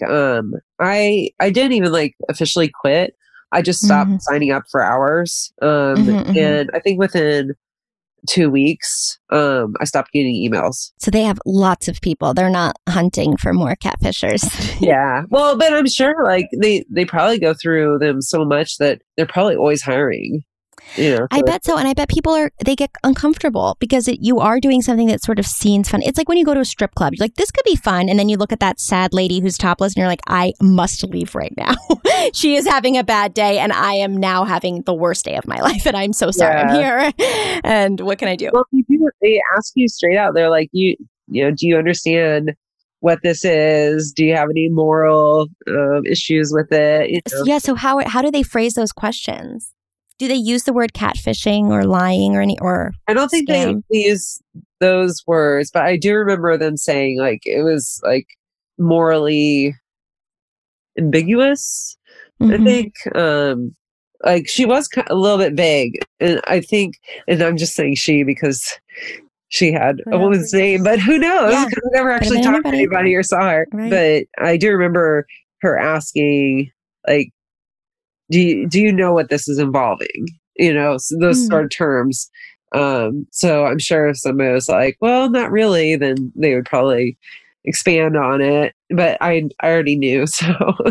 I didn't even like officially quit. I just stopped signing up for hours. And I think within 2 weeks, I stopped getting emails. So they have lots of people. They're not hunting for more catfishers. Yeah. Well, but I'm sure like they probably go through them so much that they're probably always hiring. I bet so. And I bet people they get uncomfortable because you are doing something that sort of seems fun. It's like when you go to a strip club, you're like, this could be fun. And then you look at that sad lady who's topless and you're like, I must leave right now. She is having a bad day and I am now having the worst day of my life. And I'm so sorry I'm here. And what can I do? Well, they ask you straight out. They're like, do you understand what this is? Do you have any moral issues with it? Yeah. So how do they phrase those questions? Do they use the word catfishing or lying or I don't think they use those words, but I do remember them saying like it was like morally ambiguous. I think like she was a little bit vague, and I think, and I'm just saying she because she had a woman's name, but who knows? Because I never actually talked to anybody or saw her. Right. But I do remember her asking like, do you know what this is involving? So those sort of terms. So I'm sure if somebody was like, well, not really, then they would probably expand on it. But I already knew. So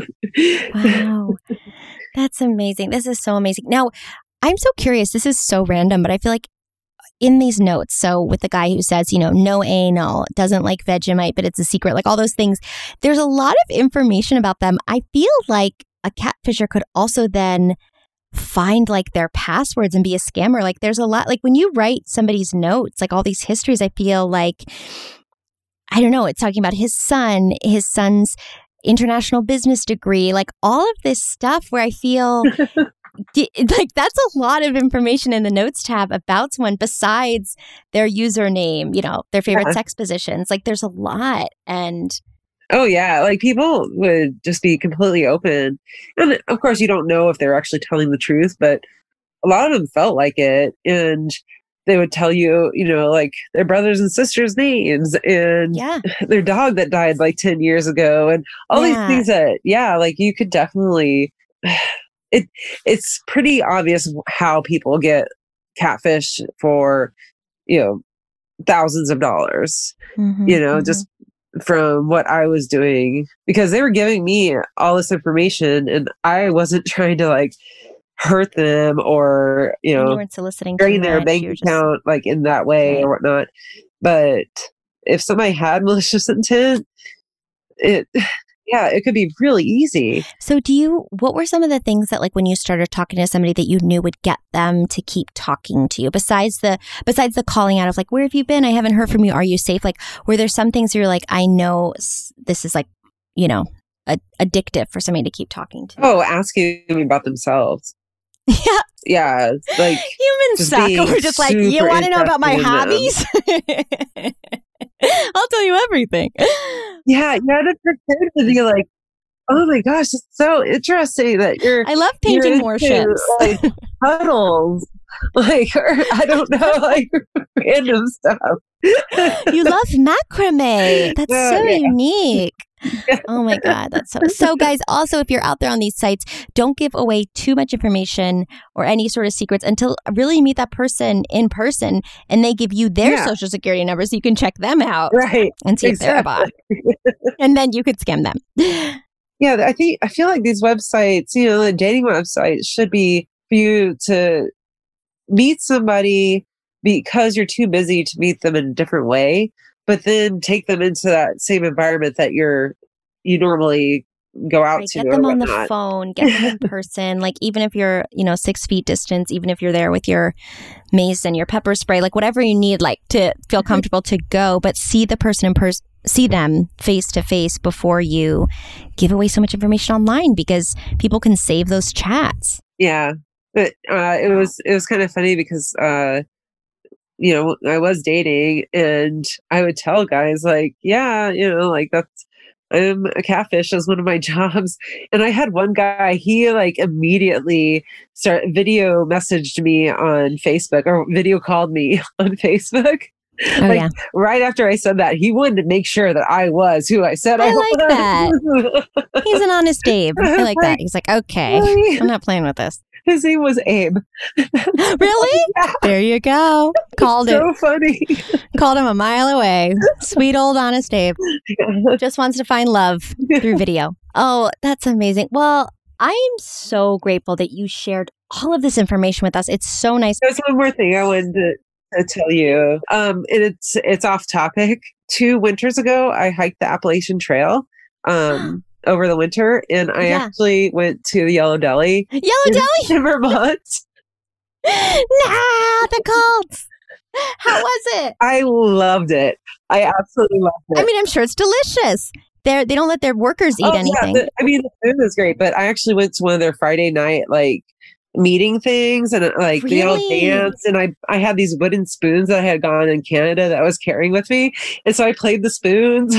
wow, that's amazing. This is so amazing. Now, I'm so curious. This is so random, but I feel like in these notes, so with the guy who says, no anal, doesn't like Vegemite, but it's a secret, like all those things, there's a lot of information about them. I feel like a catfisher could also then find like their passwords and be a scammer. Like there's a lot, like when you write somebody's notes, like all these histories, I feel like, I don't know, it's talking about his son's international business degree, like all of this stuff where I feel like that's a lot of information in the notes tab about someone besides their username, their favorite sex positions. Like there's a lot. And oh, yeah. Like people would just be completely open. And of course, you don't know if they're actually telling the truth, but a lot of them felt like it. And they would tell you, like their brothers and sisters' names and their dog that died like 10 years ago and all these things that, like you could definitely, it's pretty obvious how people get catfish for, thousands of dollars, just from what I was doing, because they were giving me all this information and I wasn't trying to like hurt them or, you weren't soliciting drain their bank account like in that way or whatnot. But if somebody had malicious intent, it could be really easy. So what were some of the things that like when you started talking to somebody that you knew would get them to keep talking to you besides the calling out of like, where have you been? I haven't heard from you. Are you safe? Like, were there some things you're like, I know this is like, addictive for somebody to keep talking to? Oh, asking me about themselves. Yeah. Yeah. Like humans suck. We're just like, you want to know about my hobbies? I'll tell you everything. Yeah. You had to prepare to be like, oh my gosh, it's so interesting that I love painting more ships. Like puddles. Like, or I don't know, like random stuff. You love macrame. That's so unique. Oh my God, that's so guys, also if you're out there on these sites, don't give away too much information or any sort of secrets until really meet that person in person and they give you their social security number so you can check them out and see if they're a bot. And then you could scam them. Yeah, I feel like these websites, you know, the dating websites should be for you to meet somebody because you're too busy to meet them in a different way, but then take them into that same environment that you normally go out to. Get them on the phone, get them in person. Like even if you're, 6 feet distance, even if you're there with your mace and your pepper spray, like whatever you need, like to feel comfortable to go, but see the person in person, see them face to face before you give away so much information online because people can save those chats. Yeah. But it was kind of funny because I was dating and I would tell guys like, yeah, like I'm a catfish as one of my jobs. And I had one guy, he like immediately video messaged me on Facebook or video called me on Facebook. Right after I said that, he wanted to make sure that I was who I said I was. Like that. He's an honest Abe. I like that. He's like, okay, I'm not playing with this. His name was Abe. Really? Yeah. There you go. Called it. So funny. Called him a mile away. Sweet old honest Abe. Just wants to find love through video. Oh, that's amazing. Well, I am so grateful that you shared all of this information with us. It's so nice. There's one more thing I wanted to tell you. And it's off topic. 2 winters ago, I hiked the Appalachian Trail. Over the winter, and I actually went to the Yellow Deli. In Vermont. The cults. How was it? I loved it. I absolutely loved it. I mean, I'm sure it's delicious. They don't let their workers eat anything. Yeah, the food was great, but I actually went to one of their Friday night meeting things and they all danced, and I had these wooden spoons that I had gone in Canada that I was carrying with me, and so I played the spoons.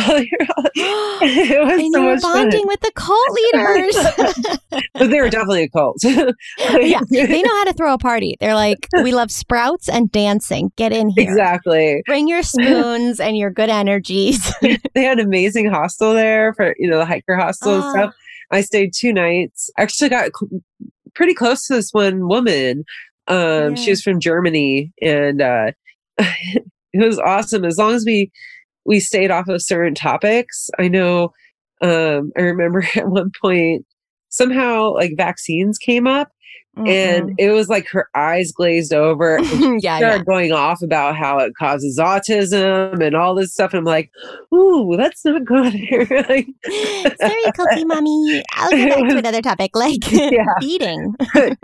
It was and so you were much bonding fun with the cult leaders. But they were definitely a cult. Yeah, they know how to throw a party. They're like, we love sprouts and dancing. Get in here. Exactly. Bring your spoons and your good energies. They had an amazing hostel there for the hiker hostel and stuff. I stayed 2 nights. Actually got pretty close to this one woman. She was from Germany, and it was awesome. As long as we stayed off of certain topics. I know, I remember at one point, somehow vaccines came up, and it was like her eyes glazed over. And she started going off about how it causes autism and all this stuff. And I'm like, ooh, let's not go there. Sorry, culty mommy. I'll go back to another topic, eating.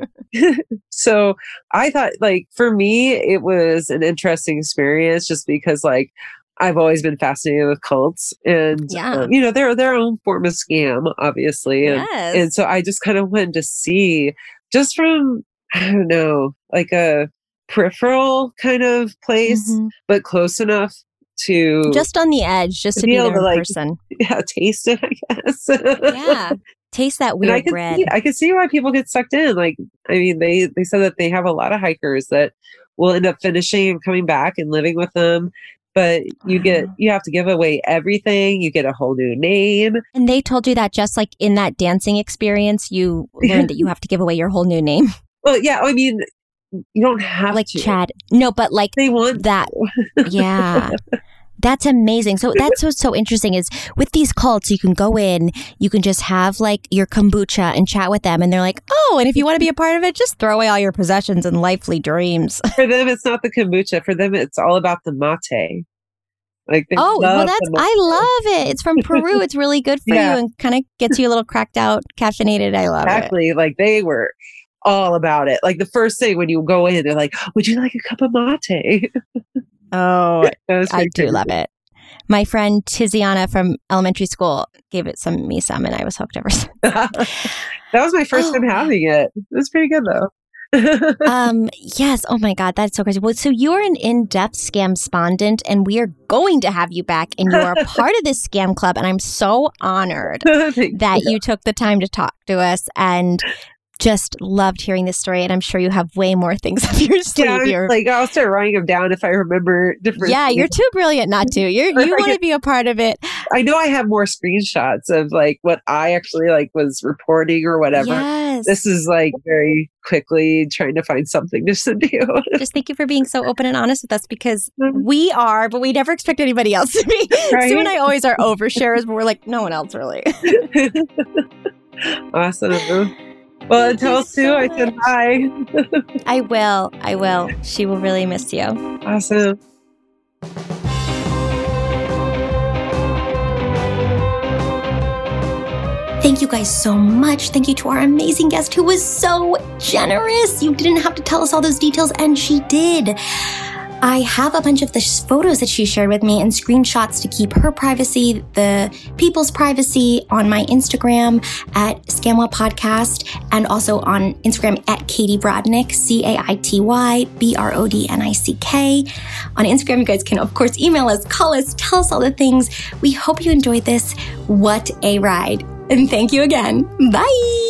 So I thought, for me, it was an interesting experience just because, I've always been fascinated with cults, and they're their own form of scam, obviously, and so I just kind of wanted to see, just from I don't know, a peripheral kind of place, but close enough to just on the edge, just to be there in person. Yeah, taste it, I guess. Yeah, taste that weird bread. I can see why people get sucked in. They said that they have a lot of hikers that will end up finishing and coming back and living with them. But you have to give away everything. You get a whole new name. And they told you that just in that dancing experience, you learned that you have to give away your whole new name. Well, yeah, I mean, you don't have to. Chad. No, but they want that. Yeah. That's amazing. So that's what's so interesting is with these cults, you can go in, you can just have your kombucha and chat with them. And they're like, oh, and if you want to be a part of it, just throw away all your possessions and lively dreams. For them, it's not the kombucha. For them, it's all about the mate. I love it. It's from Peru. It's really good for you and kind of gets you a little cracked out, caffeinated. I love it. Exactly. They were all about it. The first thing when you go in, they're like, would you like a cup of mate? Oh, I do love it. My friend Tiziana from elementary school gave it me some, and I was hooked ever since. That was my first time having it. It was pretty good, though. Yes. Oh my God, that's so crazy. Well, so you're an in-depth scam-spondent, and we are going to have you back, and you are a part of this scam club, and I'm so honored that you took the time to talk to us, and just loved hearing this story. And I'm sure you have way more things up your sleeve. Yeah, I'll start writing them down if I remember different. Yeah, you're too brilliant not to. You want to be a part of it. I know I have more screenshots of what I actually was reporting or whatever. Yes. This is very quickly trying to find something to send to you. Just thank you for being so open and honest with us, because we are, but we never expect anybody else to be. Right? Sue and I always are oversharers, but we're like, no one else really. Awesome. Well, tell Sue I said hi. I will. She will really miss you. Awesome. Thank you guys so much. Thank you to our amazing guest who was so generous. You didn't have to tell us all those details, and she did. I have a bunch of the photos that she shared with me and screenshots to keep her privacy, the people's privacy, on my Instagram at Scamwa Podcast, and also on Instagram at Katie Brodnick, CaitybRodnick. On Instagram, you guys can, of course, email us, call us, tell us all the things. We hope you enjoyed this. What a ride. And thank you again. Bye.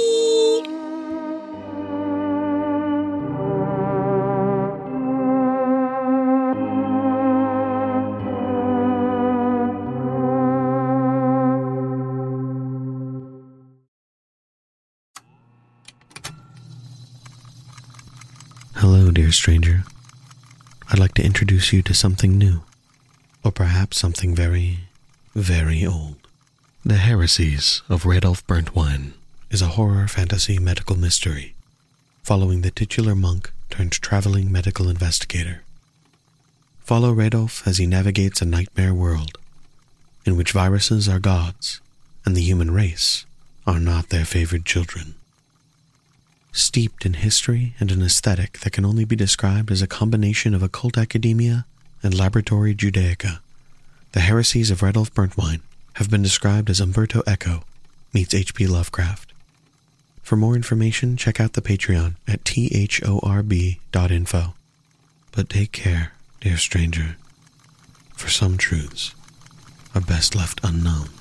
Hello, dear stranger. I'd like to introduce you to something new, or perhaps something very, very old. The Heresies of Radolf Burntwine is a horror fantasy medical mystery following the titular monk turned traveling medical investigator. Follow Radolf as he navigates a nightmare world in which viruses are gods and the human race are not their favored children. Steeped in history and an aesthetic that can only be described as a combination of occult academia and laboratory Judaica, the Heresies of Radolf Burntwine have been described as Umberto Eco meets H.P. Lovecraft. For more information, check out the Patreon at thorb.info. But take care, dear stranger, for some truths are best left unknown.